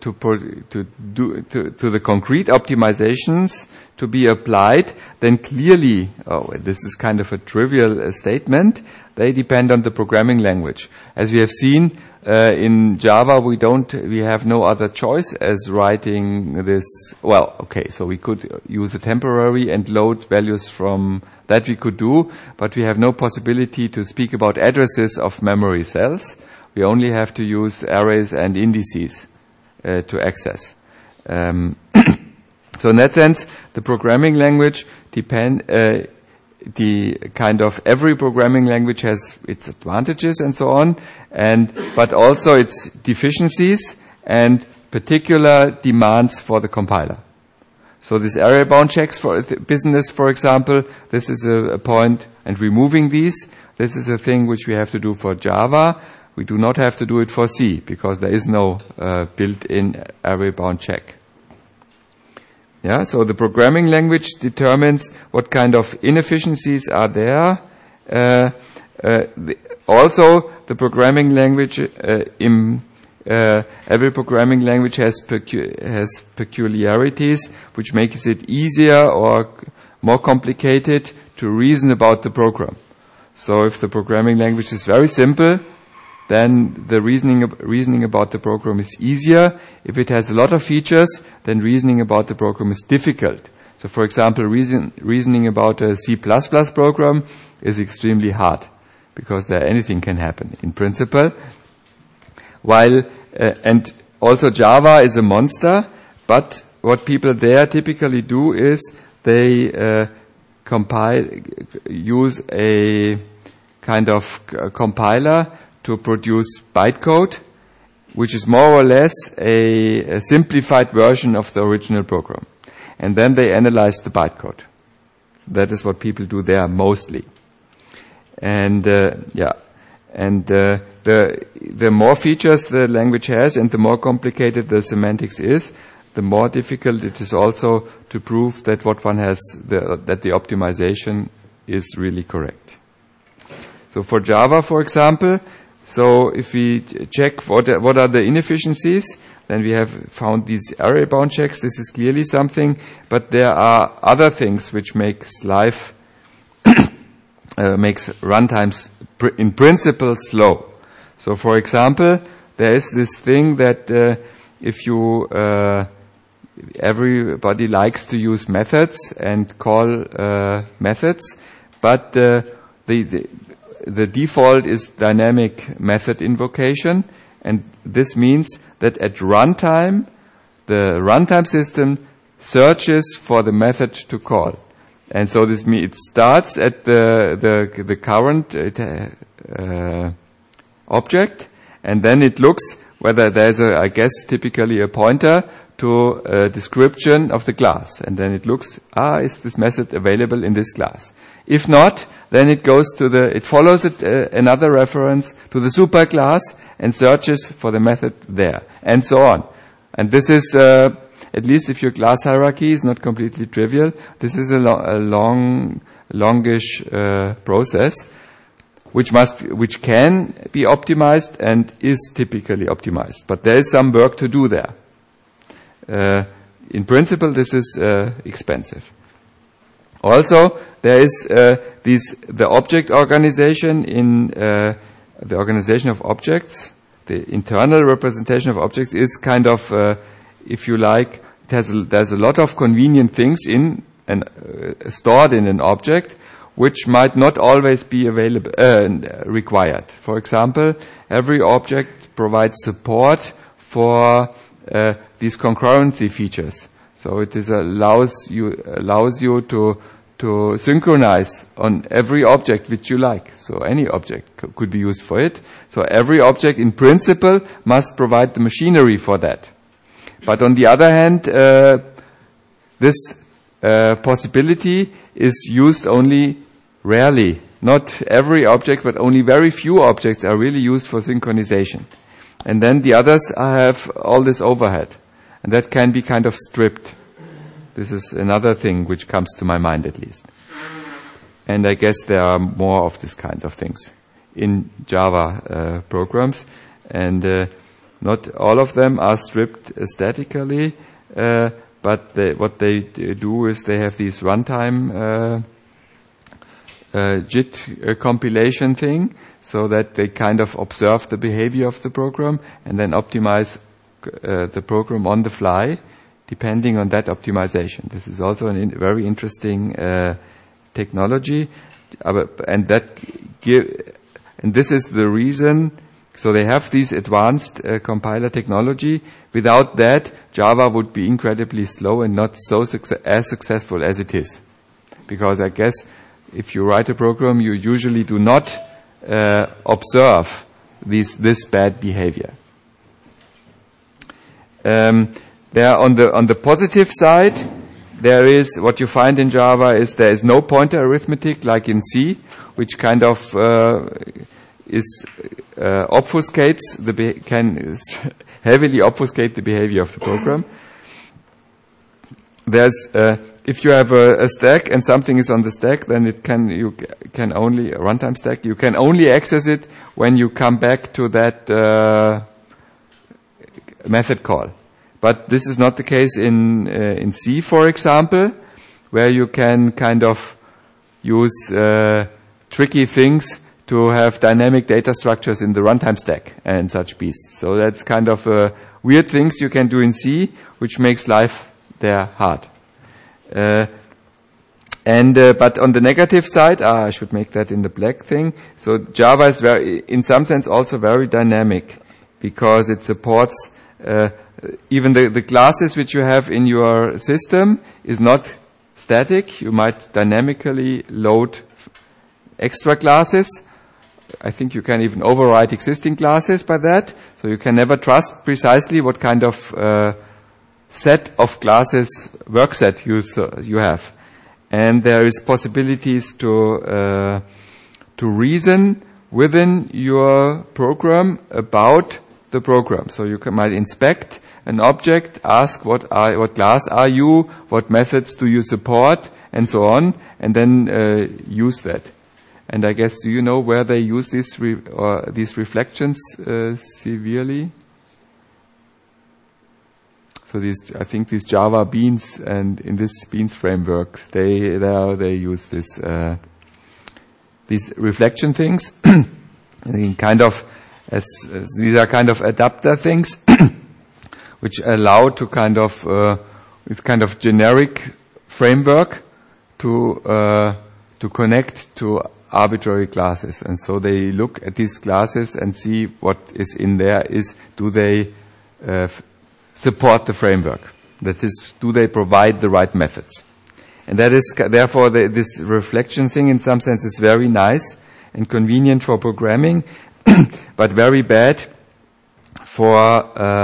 the concrete optimizations to be applied, then clearly, this is kind of a trivial statement, they depend on the programming language. As we have seen, in Java, we have no other choice as writing this. Well, okay, so we could use a temporary and load values from that we could do, but we have no possibility to speak about addresses of memory cells. We only have to use arrays and indices to access. So in that sense, the programming language every programming language has its advantages and so on, but also its deficiencies and particular demands for the compiler. So this area bound checks for business, for example, this is a point, and removing these, this is a thing which we have to do for Java. We do not have to do it for C because there is no built-in array bound check. Yeah, so the programming language determines what kind of inefficiencies are there. Also, the programming language, every programming language has peculiarities which makes it easier or more complicated to reason about the program. So if the programming language is very simple, then the reasoning about the program is easier. If it has a lot of features, then reasoning about the program is difficult. So for example, reasoning about a C++ program is extremely hard because anything can happen in principle. while and also Java is a monster, but what people there typically do is they use a kind of compiler to produce bytecode, which is more or less a simplified version of the original program. And then they analyze the bytecode. That is what people do there mostly. And the more features the language has and the more complicated the semantics is, the more difficult it is also to prove that what one has, that the optimization is really correct. So for Java, for example, so if we check what are the inefficiencies, then we have found these array bound checks. This is clearly something, but there are other things which makes life makes runtimes in principle slow. So for example, there is this thing that if you everybody likes to use methods and call methods, but the default is dynamic method invocation, and this means that at runtime, the runtime system searches for the method to call. And so this means it starts at the current object, and then it looks whether there's I guess typically a pointer to a description of the class. And then it looks, is this method available in this class? If not, then it goes to it follows another reference to the superclass and searches for the method there, and so on. And this is, at least if your class hierarchy is not completely trivial, this is a longish process, which can be optimized and is typically optimized. But there is some work to do there. In principle, this is expensive. Also, there is the object organization in the organization of objects. The internal representation of objects is kind of, if you like, there's a lot of convenient things in and stored in an object, which might not always be available required. For example, every object provides support for these concurrency features. So it allows you to synchronize on every object which you like. So any object could be used for it. So every object in principle must provide the machinery for that. But on the other hand, this possibility is used only rarely. Not every object, but only very few objects are really used for synchronization. And then the others have all this overhead. And that can be kind of stripped. This is another thing which comes to my mind at least. And I guess there are more of these kinds of things in Java programs. And not all of them are stripped statically, but what they do is they have these runtime JIT compilation thing, so that they kind of observe the behavior of the program and then optimize the program on the fly, depending on that optimization. This is also a very interesting technology, and this is the reason. So they have this advanced compiler technology. Without that, Java would be incredibly slow and not so as successful as it is. Because I guess if you write a program, you usually do not observe this bad behavior. There on the positive side, there is what you find in Java is there is no pointer arithmetic like in C, which kind of obfuscates can heavily obfuscate the behavior of the program. There's if you have a stack and something is on the stack, then you can only runtime stack. You can only access it when you come back to that method call. But this is not the case in C, for example, where you can kind of use tricky things to have dynamic data structures in the runtime stack and such beasts. So that's kind of weird things you can do in C, which makes life there hard. But on the negative side, I should make that in the black thing. So Java is in some sense also very dynamic because it supports even the classes which you have in your system is not static. You might dynamically load extra classes. I think you can even override existing classes by that. So you can never trust precisely what kind of set of classes, work set you have. And there is possibilities to reason within your program about the program. So you might inspect an object, ask what class are you, what methods do you support, and so on, and then use that. And I guess, do you know where they use these reflections severely? So I think these Java Beans, and in this Beans framework, they use these reflection things. Kind of as these are kind of adapter things, which allow to kind of this kind of generic framework to connect to arbitrary classes. And so they look at these classes and see what is in there. Do they support the framework? That is, do they provide the right methods? And that is, therefore, this reflection thing in some sense is very nice and convenient for programming, but very bad for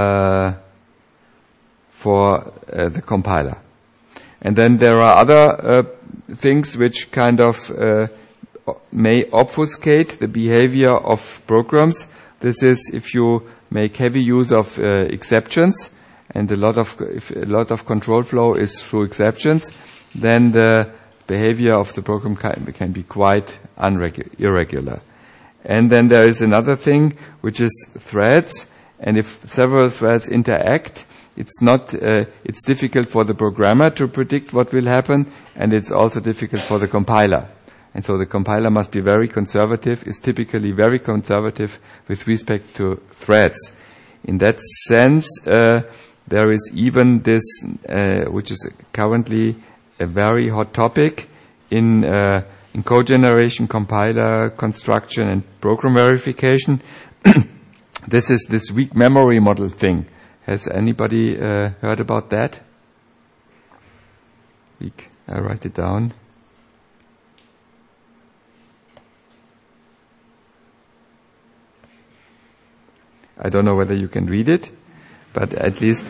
the compiler. And then there are other things which kind of may obfuscate the behavior of programs. This is if you make heavy use of exceptions, and if a lot of control flow is through exceptions, then the behavior of the program can be quite irregular. And then there is another thing, which is threads. And if several threads interact, it's difficult for the programmer to predict what will happen, and it's also difficult for the compiler. And so the compiler must be very conservative, is typically very conservative with respect to threads. In that sense, there is even this, which is currently a very hot topic in code generation, compiler construction, and program verification. This is this weak memory model thing. Has anybody heard about that? Weak. I write it down. I don't know whether you can read it, but at least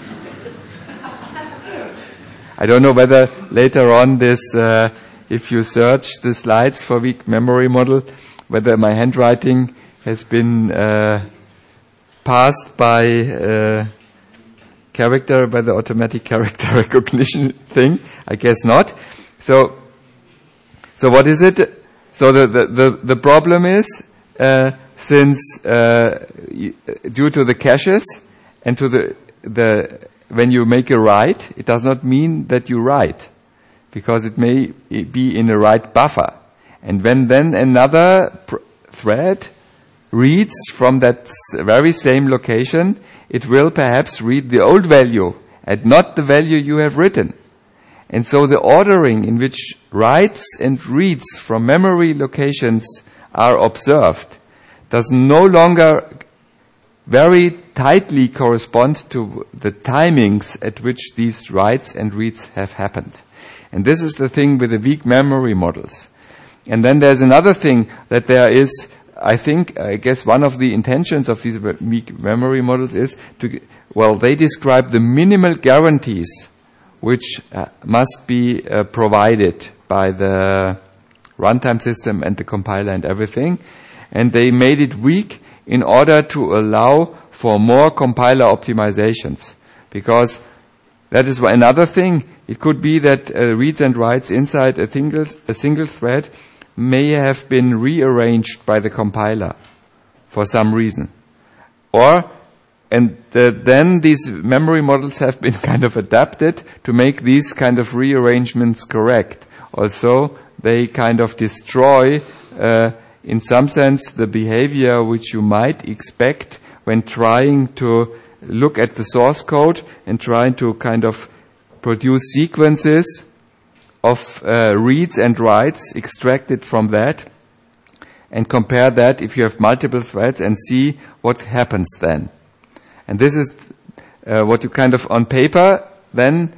I don't know whether later on this, if you search the slides for weak memory model, whether my handwriting has been passed by the automatic character recognition thing. I guess not. So what is it? So the problem is, since due to the caches and to the when you make a write, it does not mean that you write, because it may be in a write buffer. And when then another thread reads from that very same location, it will perhaps read the old value and not the value you have written. And so the ordering in which writes and reads from memory locations are observed does no longer very tightly correspond to the timings at which these writes and reads have happened. And this is the thing with the weak memory models. And then there's another thing, that there is, I guess one of the intentions of these weak memory models is they describe the minimal guarantees which must be provided by the runtime system and the compiler and everything. And they made it weak in order to allow for more compiler optimizations. Because that is another thing. It could be that reads and writes inside a single thread may have been rearranged by the compiler for some reason. Then these memory models have been kind of adapted to make these kind of rearrangements correct. Also, they kind of destroy, in some sense, the behavior which you might expect when trying to look at the source code and trying to kind of produce sequences of reads and writes extracted from that, and compare that if you have multiple threads and see what happens then. And this is what you kind of on paper then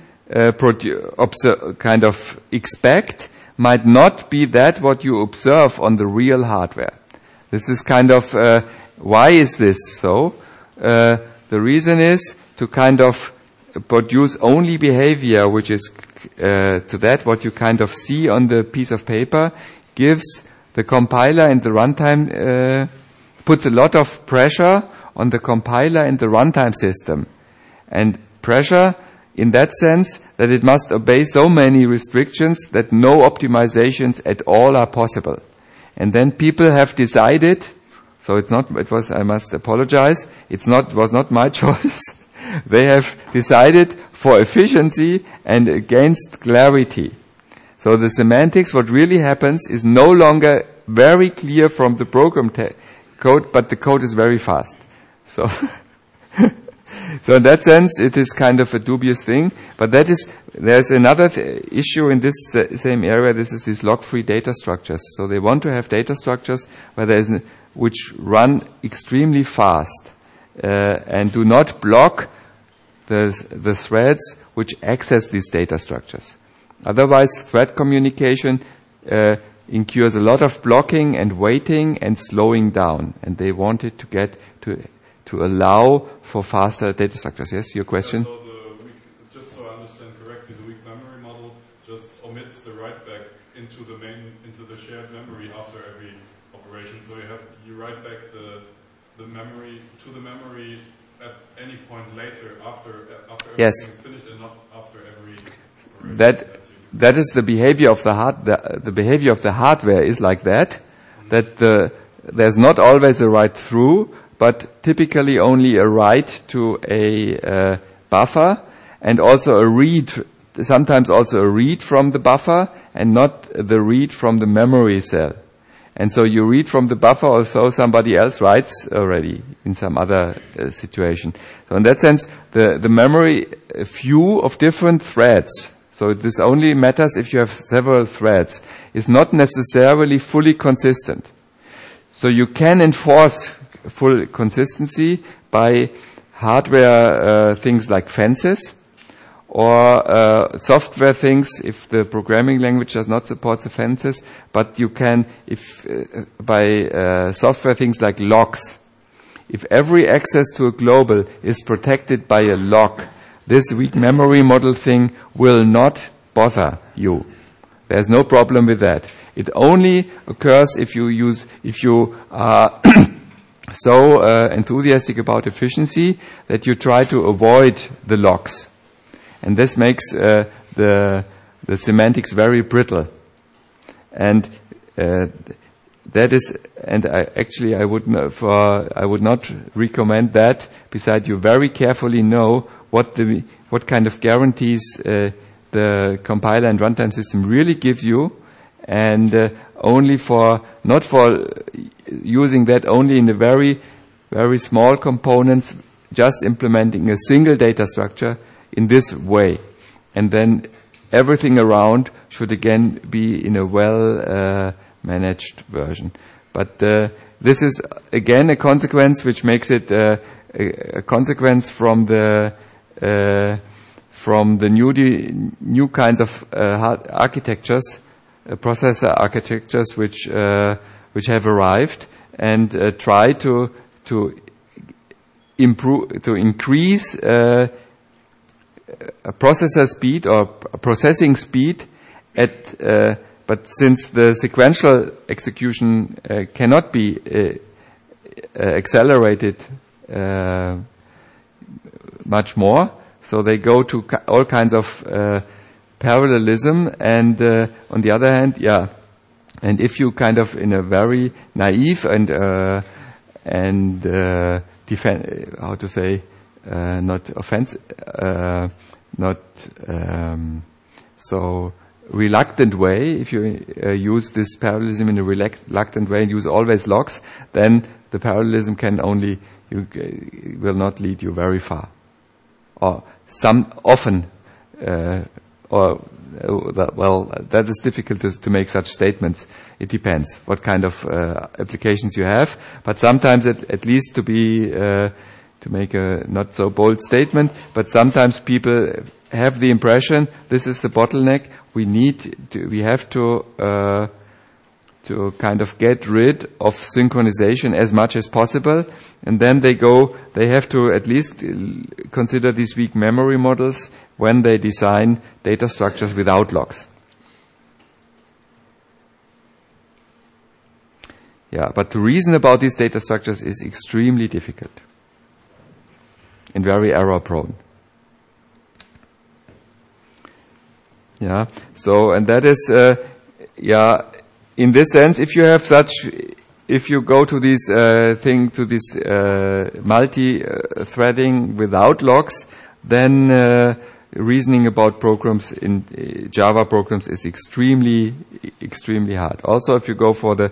kind of expect might not be that what you observe on the real hardware. This is kind of, why is this so? The reason is to kind of produce only behavior which is to that what you kind of see on the piece of paper, gives the compiler and the runtime, puts a lot of pressure on the compiler and the runtime system. And pressure in that sense that it must obey so many restrictions that no optimizations at all are possible. And then people have decided, so I must apologize, was not my choice. They have decided for efficiency and against clarity. So the semantics, what really happens is no longer very clear from the program code, but the code is very fast. So, so in that sense, it is kind of a dubious thing. But there's another issue in this same area. This is these log-free data structures. So they want to have data structures which run extremely fast and do not block the threads which access these data structures. Otherwise, thread communication incurs a lot of blocking and waiting and slowing down. And they wanted to get to allow for faster data structures. Yes, your question? So just so I understand correctly, the weak memory model just omits the write back into the shared memory after every operation. So you write back the memory to the memory at any point later after everything Yes. is finished, and not after every operation. That is the behavior of the behavior of the hardware is like that. That there's not always a write through, but typically only a write to a buffer, and also a read. Sometimes also a read from the buffer, and not the read from the memory cell. And so you read from the buffer, also somebody else writes already in some other situation. So in that sense, the memory view of different threads, so this only matters if you have several threads, is not necessarily fully consistent. So you can enforce full consistency by hardware things like fences, or software things if the programming language does not support the fences, but you can by software things like locks. If every access to a global is protected by a lock, this weak memory model thing will not bother you. There's no problem with that. It only occurs if you are so enthusiastic about efficiency that you try to avoid the locks. And this makes the semantics very brittle. And that is, and I would not recommend that. Besides, you very carefully know what kind of guarantees the compiler and runtime system really gives you, and not for using that only in the very, very small components, just implementing a single data structure in this way. And then everything around should again be in a well managed version. But this is again a consequence which makes it a consequence from the new kinds of architectures, processor architectures which have arrived, and try to increase a processor speed or processing speed but since the sequential execution cannot be accelerated much more, so they go to all kinds of parallelism. And on the other hand, and if you kind of in a very naive and not offensive, so reluctant way, if you use this parallelism in a reluctant way and use always locks, then the parallelism will not lead you very far. Or that is difficult to make such statements. It depends what kind of applications you have, but sometimes at least to be to make a not so bold statement, but sometimes people have the impression this is the bottleneck. We have to kind of get rid of synchronization as much as possible, and then they have to at least consider these weak memory models when they design data structures without locks. Yeah, but to reason about these data structures is extremely difficult and very error prone. Yeah, so, and that is, in this sense, if you go to this multi-threading without locks, then reasoning about programs in Java programs is extremely hard. Also, if you go for the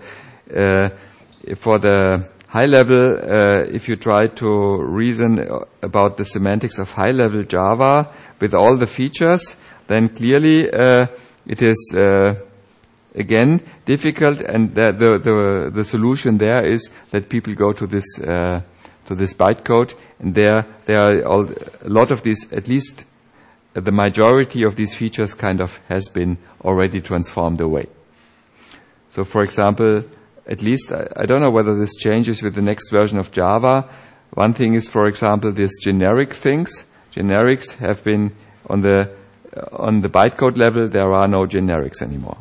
high level, if you try to reason about the semantics of high level Java with all the features, then clearly it is again difficult, and the solution there is that people go to this bytecode, and there are a lot of these, at least the majority of these features kind of has been already transformed away. So for example, at least I don't know whether this changes with the next version of Java. One thing is, for example, these generic things. Generics have been on the bytecode level. There are no generics anymore.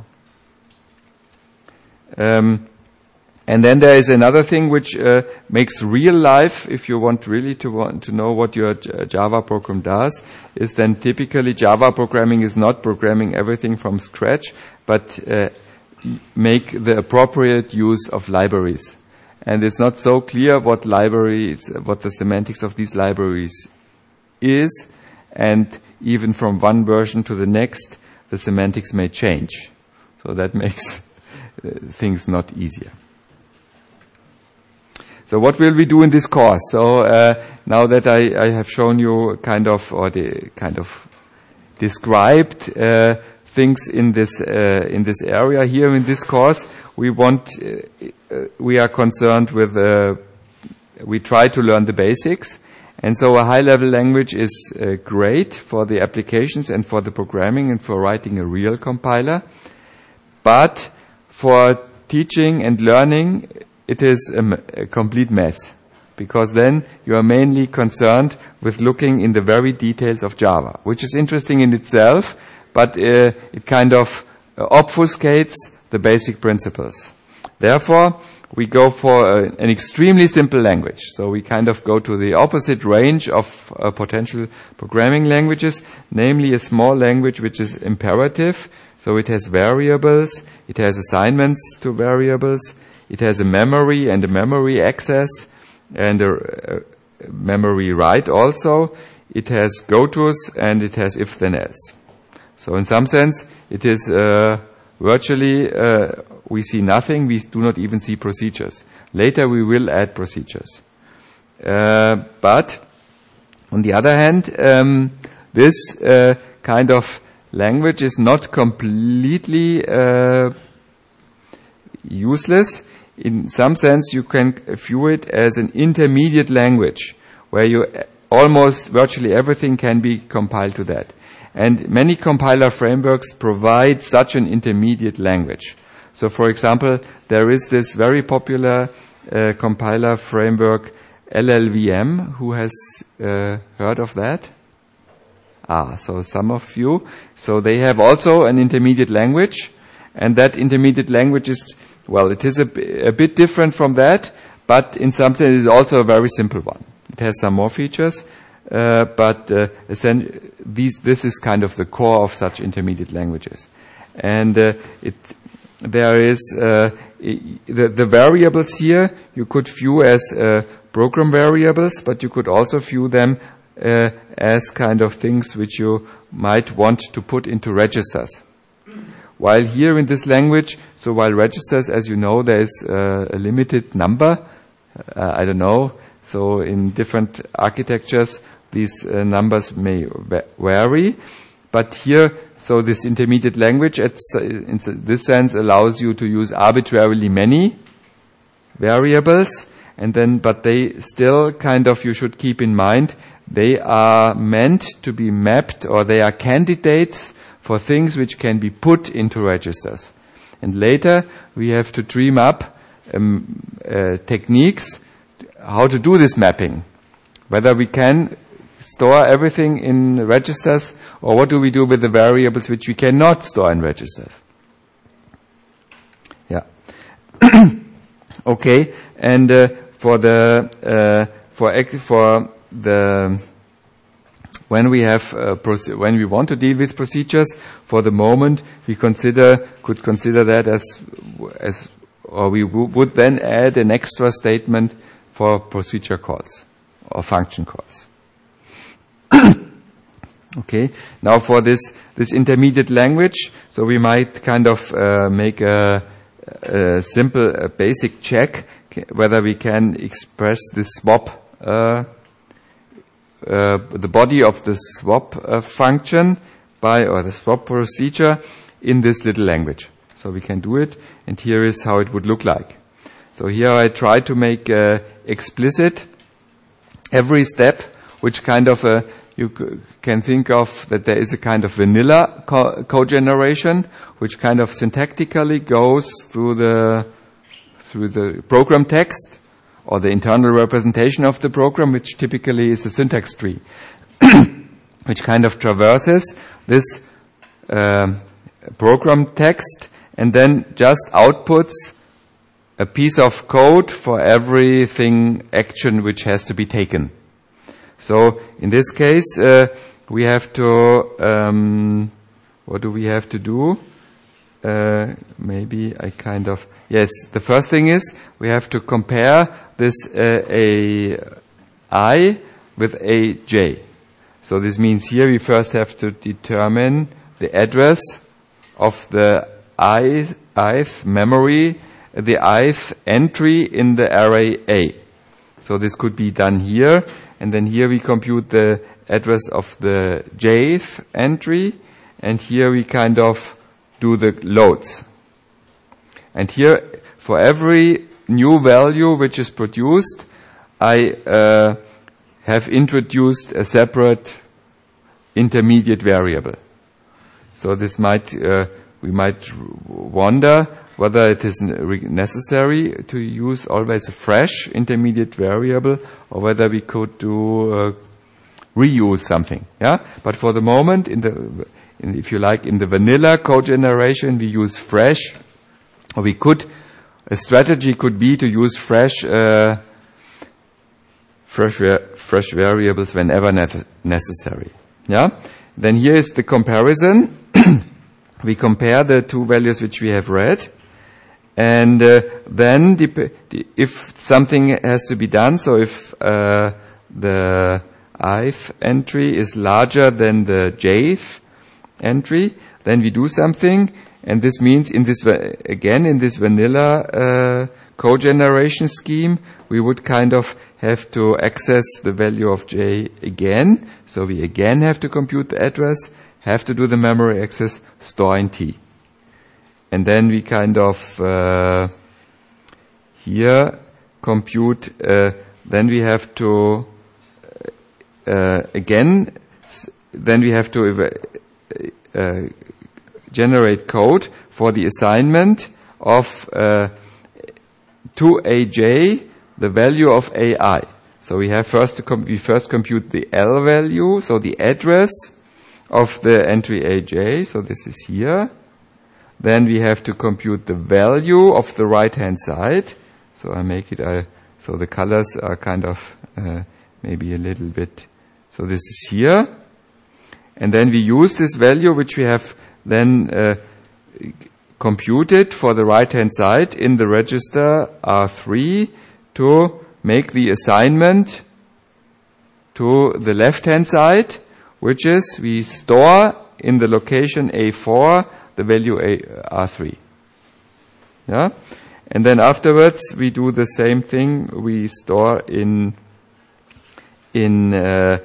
And then there is another thing which makes real life, if you want to know what your Java program does, is then typically Java programming is not programming everything from scratch, but make the appropriate use of libraries. And it's not so clear what the semantics of these libraries is, and even from one version to the next, the semantics may change. So that makes things not easier. So what will we do in this course? So now that I have shown you described things in this area here in this course, we are concerned with we try to learn the basics, and so a high-level language is great for the applications and for the programming and for writing a real compiler, but for teaching and learning it is a complete mess, because then you are mainly concerned with looking in the very details of Java, which is interesting in itself, but it kind of obfuscates the basic principles. Therefore, we go for an extremely simple language. So we kind of go to the opposite range of potential programming languages, namely a small language which is imperative. So it has variables, it has assignments to variables, it has a memory and a memory access and a memory write also. It has gotos and it has if then else. So in some sense, it is virtually, we see nothing. We do not even see procedures. Later we will add procedures. But on the other hand, this kind of language is not completely useless. In some sense, you can view it as an intermediate language, where almost virtually everything can be compiled to that. And many compiler frameworks provide such an intermediate language. So, for example, there is this very popular compiler framework, LLVM. Who has heard of that? So some of you. So they have also an intermediate language, and that intermediate language is, well, it is a bit different from that, but in some sense it is also a very simple one. It has some more features, but this is kind of the core of such intermediate languages. And there is the variables here you could view as program variables, but you could also view them as kind of things which you might want to put into registers. While here in this language, so while registers, as you know, there is a limited number, I don't know, so in different architectures these numbers may vary, but here, so this intermediate language in this sense allows you to use arbitrarily many variables, and then, but they still kind of, you should keep in mind, they are meant to be mapped, or they are candidates for things which can be put into registers. And later we have to dream up techniques how to do this mapping. Whether we can store everything in registers, or what do we do with the variables which we cannot store in registers. Yeah. Okay, and when we want to deal with procedures, for the moment we could consider that as or we would then add an extra statement for procedure calls or function calls. Okay, now for this intermediate language, so we might kind of make a simple basic check whether we can express this swap, the body of the swap function or the swap procedure in this little language. So we can do it, and here is how it would look like. So here I try to make explicit every step, which kind of you can think of that there is a kind of vanilla cogeneration, which kind of syntactically goes through the program text, or the internal representation of the program, which typically is a syntax tree, which kind of traverses this program text and then just outputs a piece of code for everything action which has to be taken. So in this case, we have to, what do we have to do? Maybe I kind of, yes, the first thing is we have to compare this a I with a j. So this means here we first have to determine the address of the ith memory, the ith entry in the array A. So this could be done here, and then here we compute the address of the jth entry, and here we kind of do the loads. And here, for every new value which is produced, I have introduced a separate intermediate variable. So this might, we might wonder whether it is necessary to use always a fresh intermediate variable, or whether we could do reuse something. Yeah, but for the moment, if you like, in the vanilla code generation, we use fresh, or we could. A strategy could be to use fresh variables whenever necessary. Yeah. Then here is the comparison. We compare the two values which we have read. And then if something has to be done, so if the ith entry is larger than the jth entry, then we do something. And this means in this vanilla code generation scheme, we would kind of have to access the value of j again. So we again have to compute the address, have to do the memory access, store in T. And then we kind of here compute, then we have to again, then we have to generate code for the assignment of to aj the value of ai. So we have we first compute the L value, so the address of the entry aj. So this is here. Then we have to compute the value of the right-hand side. So I make it, so the colors are kind of maybe a little bit. So this is here. And then we use this value which we have then computed for the right-hand side in the register R3 to make the assignment to the left-hand side, which is we store in the location A4 the value R3. Yeah? And then afterwards we do the same thing. We store in the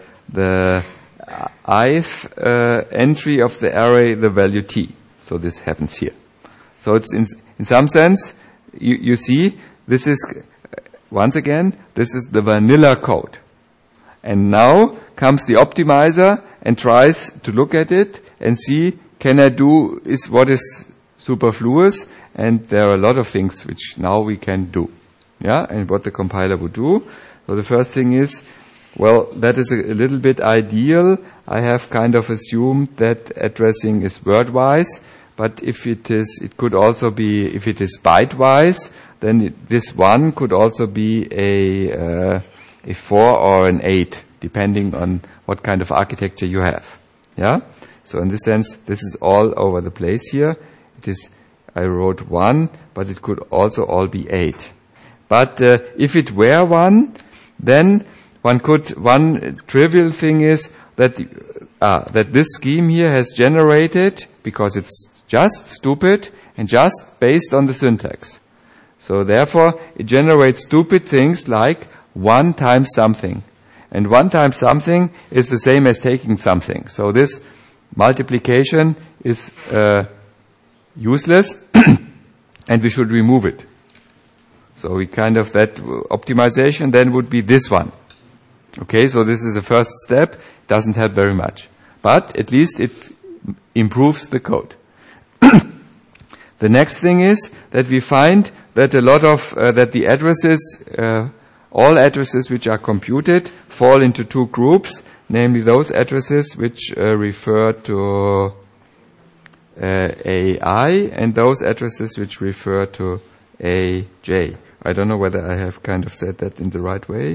ith entry of the array the value T. So this happens here. So it's in some sense, you see, this is once again, this is the vanilla code. And now comes the optimizer and tries to look at it and see, what is superfluous, and there are a lot of things which now we can do. Yeah, and what the compiler would do. So the first thing is, well, that is a little bit ideal. I have kind of assumed that addressing is word-wise, but if it could also be, if it is byte-wise, then this 1 could also be a 4 or an 8, depending on what kind of architecture you have. Yeah? So in this sense, this is all over the place here. I wrote 1, but it could also all be 8. But if it were 1, then one trivial thing is that this scheme here has generated, because it's just stupid and just based on the syntax. So therefore, it generates stupid things like 1 times something. And 1 times something is the same as taking something. So this multiplication is useless, and we should remove it. So we that optimization then would be this one. Okay, so this is the first step. It doesn't help very much, but at least it improves the code. The next thing is that we find that a lot of that the addresses, all addresses which are computed, fall into 2 groups, namely those addresses which refer to AI and those addresses which refer to AJ. I don't know whether I have kind of said that in the right way.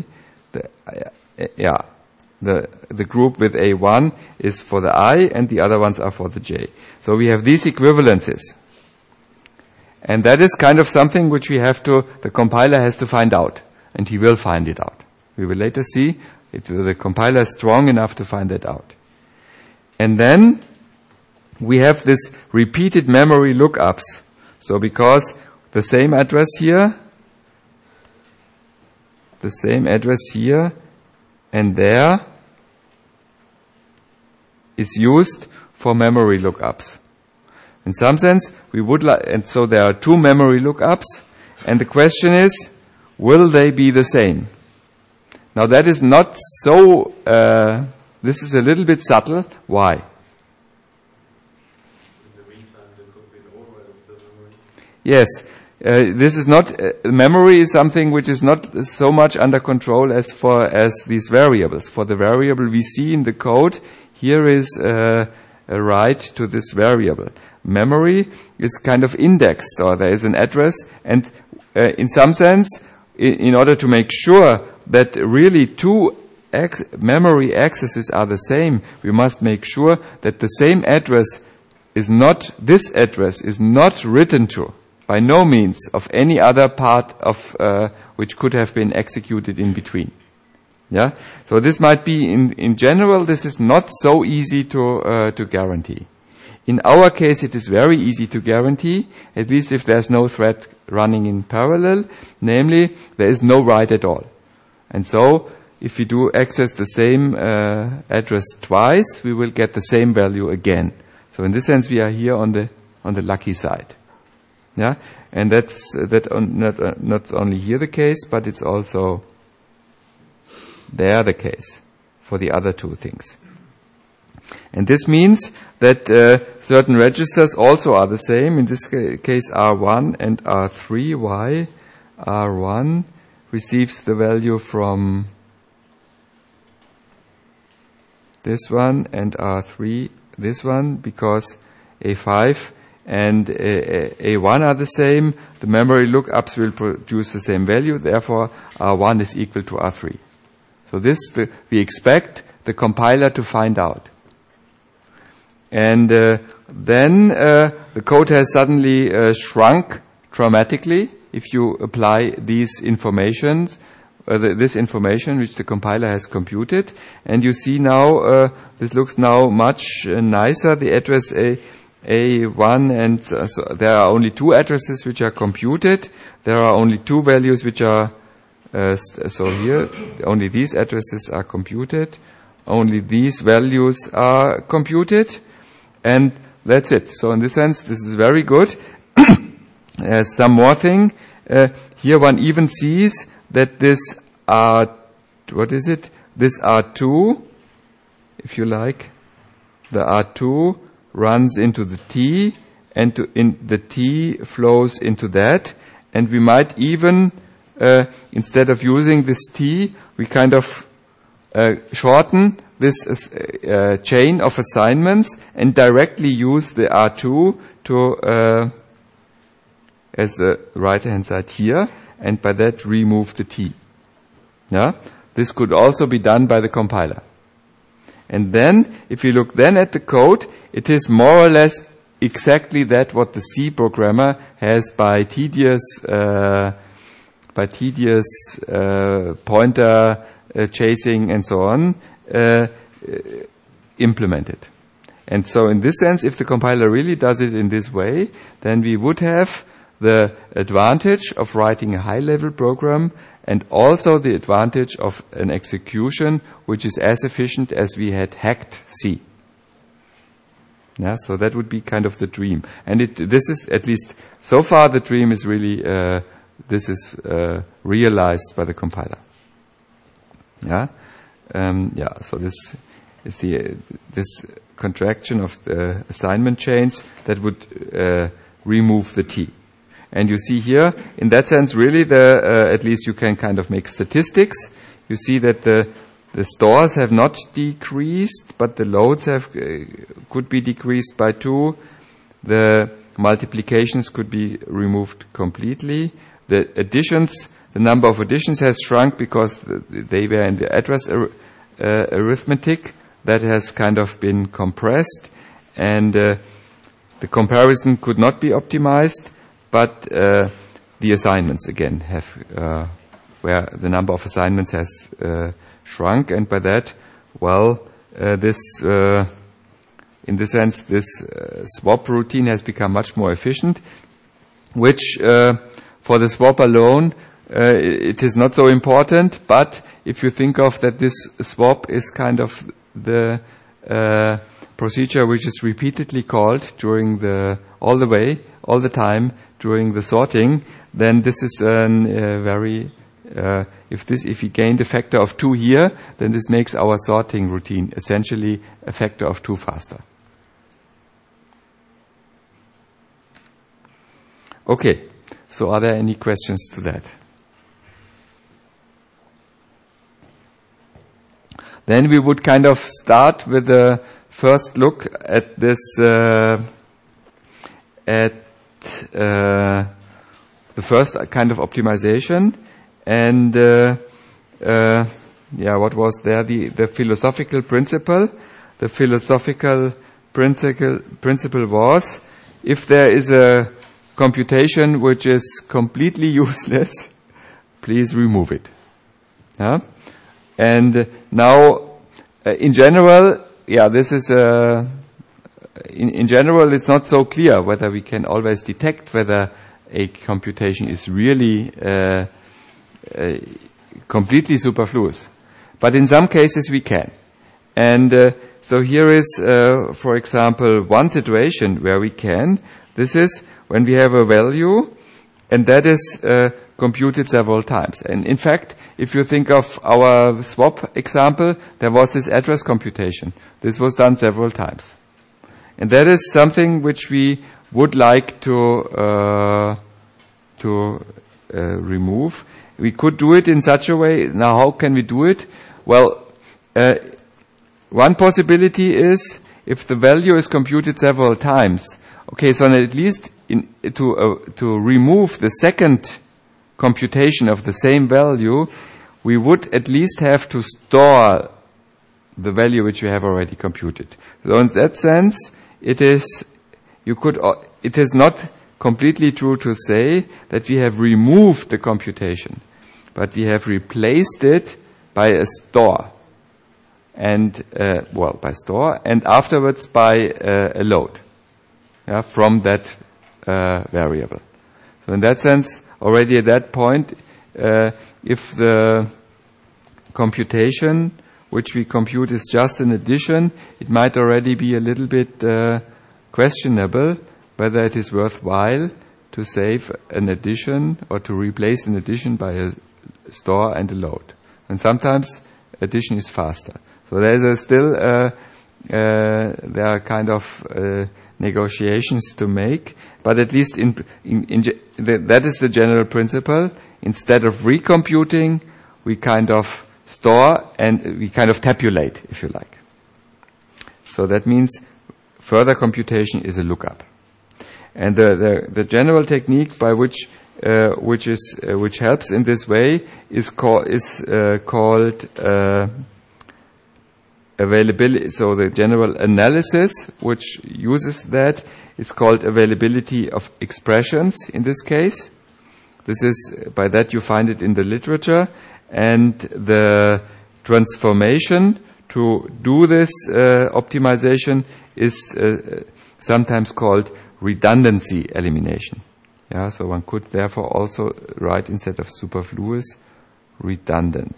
The group with A1 is for the I and the other ones are for the J. So we have these equivalences. And that is kind of something which the compiler has to find out. And he will find it out. We will later see the compiler is strong enough to find that out. And then we have this repeated memory lookups. So because the same address here and there is used for memory lookups. In some sense, and so there are 2 memory lookups, and the question is, will they be the same? Now that is not so, this is a little bit subtle. Why? Yes, this is not, memory is something which is not so much under control as these variables. For the variable we see in the code, here is a write to this variable. Memory is kind of indexed, or there is an address, and in some sense, in order to make sure that really 2 memory accesses are the same, we must make sure that the same address this address is not written to, by no means, of any other part of which could have been executed in between. Yeah? So this might be, in general, this is not so easy to guarantee. In our case, it is very easy to guarantee, at least if there's no thread running in parallel, namely, there is no write at all. And so, if we do access the same address twice, we will get the same value again. So in this sense, we are here on the lucky side. Yeah, and that's not only here the case, but it's also there the case for the other 2 things. And this means that certain registers also are the same. In this case, R1 and R3. Why? R1 receives the value from this one, and R3 this one, because A5 and A1 are the same. The memory lookups will produce the same value. Therefore, R1 is equal to R3. So we expect the compiler to find out. And then the code has suddenly shrunk dramatically if you apply these informations, this information which the compiler has computed. And you see now, this looks now much nicer. The address A1, and so there are only 2 addresses which are computed. There are only 2 values which are, so here, only these addresses are computed. Only these values are computed. And that's it. So in this sense, this is very good. Some more thing. Here one even sees that this this R2, if you like, the R2 runs into the T, and the T flows into that, and we might even, instead of using this T, we kind of shorten this chain of assignments and directly use the R2 to as the right-hand side here, and by that remove the T. Yeah? This could also be done by the compiler. And then, if you look then at the code, it is more or less exactly that what the C programmer has by tedious pointer chasing and so on implemented. And so in this sense, if the compiler really does it in this way, then we would have the advantage of writing a high-level program and also the advantage of an execution which is as efficient as we had hacked C. Yeah, so that would be kind of the dream. And this is, at least so far, the dream is really, realized by the compiler. Yeah? So this is this contraction of the assignment chains that would remove the T. And you see here, in that sense, really, at least you can kind of make statistics. You see that the stores have not decreased, but the loads could be decreased by 2. The multiplications could be removed completely. The additions, the number of additions has shrunk because they were in the address arithmetic. That has kind of been compressed, and the comparison could not be optimized. But the assignments again have where the number of assignments has shrunk, and by that, this in this sense, this swap routine has become much more efficient. Which for the swap alone, it is not so important. But if you think of that, this swap is kind of the procedure which is repeatedly called during all the time during the sorting, then this is very if we gained a factor of 2 here, then this makes our sorting routine essentially a factor of 2 faster. Okay, so are there any questions to that? Then we would kind of start with the first look at this the first kind of optimization, and what was there? The philosophical principle. The philosophical principle was, if there is a computation which is completely useless, please remove it. Yeah? And now, in general, this is in general, it's not so clear whether we can always detect whether a computation is really completely superfluous. But in some cases we can. And so here is, for example, one situation where we can. This is when we have a value, and that is computed several times. And in fact, if you think of our swap example, there was this address computation. This was done several times. And that is something which we would like to remove. We could do it in such a way. Now, how can we do it? Well, one possibility is if the value is computed several times. Okay, so at least to remove the second computation of the same value, we would at least have to store the value which we have already computed. So in that sense, it is not completely true to say that we have removed the computation, but we have replaced it by a store, and by store, and afterwards by a load, from that variable. So in that sense, already at that point, if the computation which we compute is just an addition, it might already be a little bit questionable whether it is worthwhile to save an addition or to replace an addition by store and a load. And sometimes addition is faster. So there's still there are kind of negotiations to make, but at least that is the general principle. Instead of recomputing, we kind of store and we kind of tabulate, if you like. So that means further computation is a lookup. And the general technique by which helps in this way is called availability. So the general analysis which uses that is called availability of expressions in this case. This is, by that you find it in the literature, and the transformation to do this optimization is sometimes called redundancy elimination. Yeah, so one could therefore also write instead of superfluous, redundant.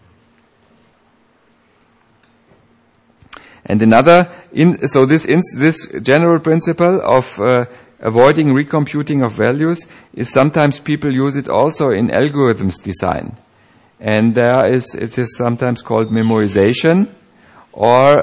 And another, this general principle of avoiding recomputing of values is sometimes people use it also in algorithms design. And it is sometimes called memorization, or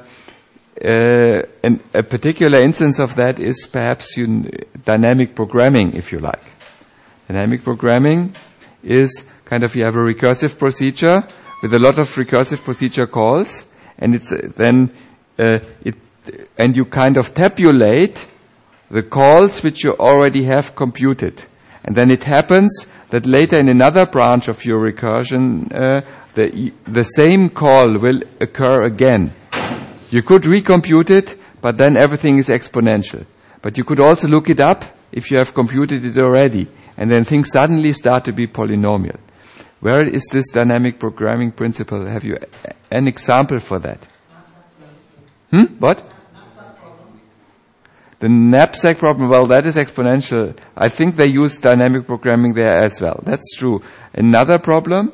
and a particular instance of that is perhaps dynamic programming, if you like. Dynamic programming is kind of, you have a recursive procedure with a lot of recursive procedure calls, and it's then and you kind of tabulate the calls which you already have computed, and then it happens that later in another branch of your recursion, the same call will occur again. You could recompute it, but then everything is exponential. But you could also look it up if you have computed it already, and then things suddenly start to be polynomial. Where is this dynamic programming principle? Have you an example for that? What? The knapsack problem, well, that is exponential. I think they use dynamic programming there as well. That's true. Another problem?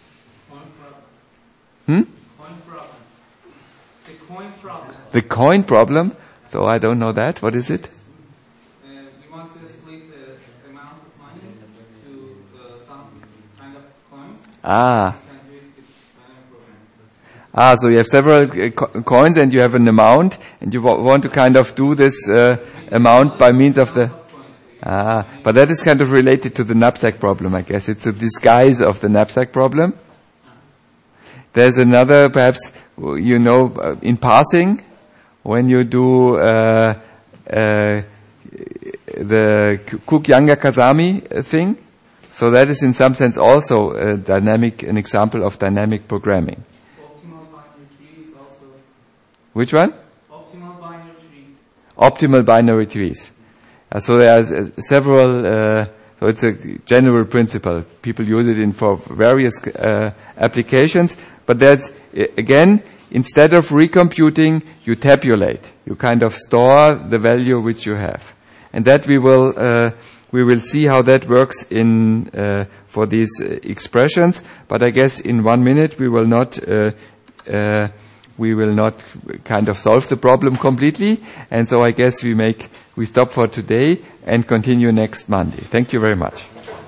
Coin problem. The coin problem. The coin problem? So I don't know that. What is it? You want to split the amount of money to some kind of coins. Ah. You can do it with dynamic programming. So you have several coins and you have an amount, and you want to kind of do this amount by means of the... but that is kind of related to the knapsack problem, I guess. It's a disguise of the knapsack problem. There's another, perhaps, in passing, when you do the Cook-Younger-Kazami thing. So that is in some sense also an example of dynamic programming. Optimal binary tree is also... Which one? Optimal binary tree. Optimal binary trees. So there are several... So it's a general principle. People use it for various applications. But that's, again, instead of recomputing, you tabulate. You kind of store the value which you have. And that we will see how that works for these expressions. But I guess in 1 minute we will not kind of solve the problem completely. And so I guess we stop for today and continue next Monday. Thank you very much.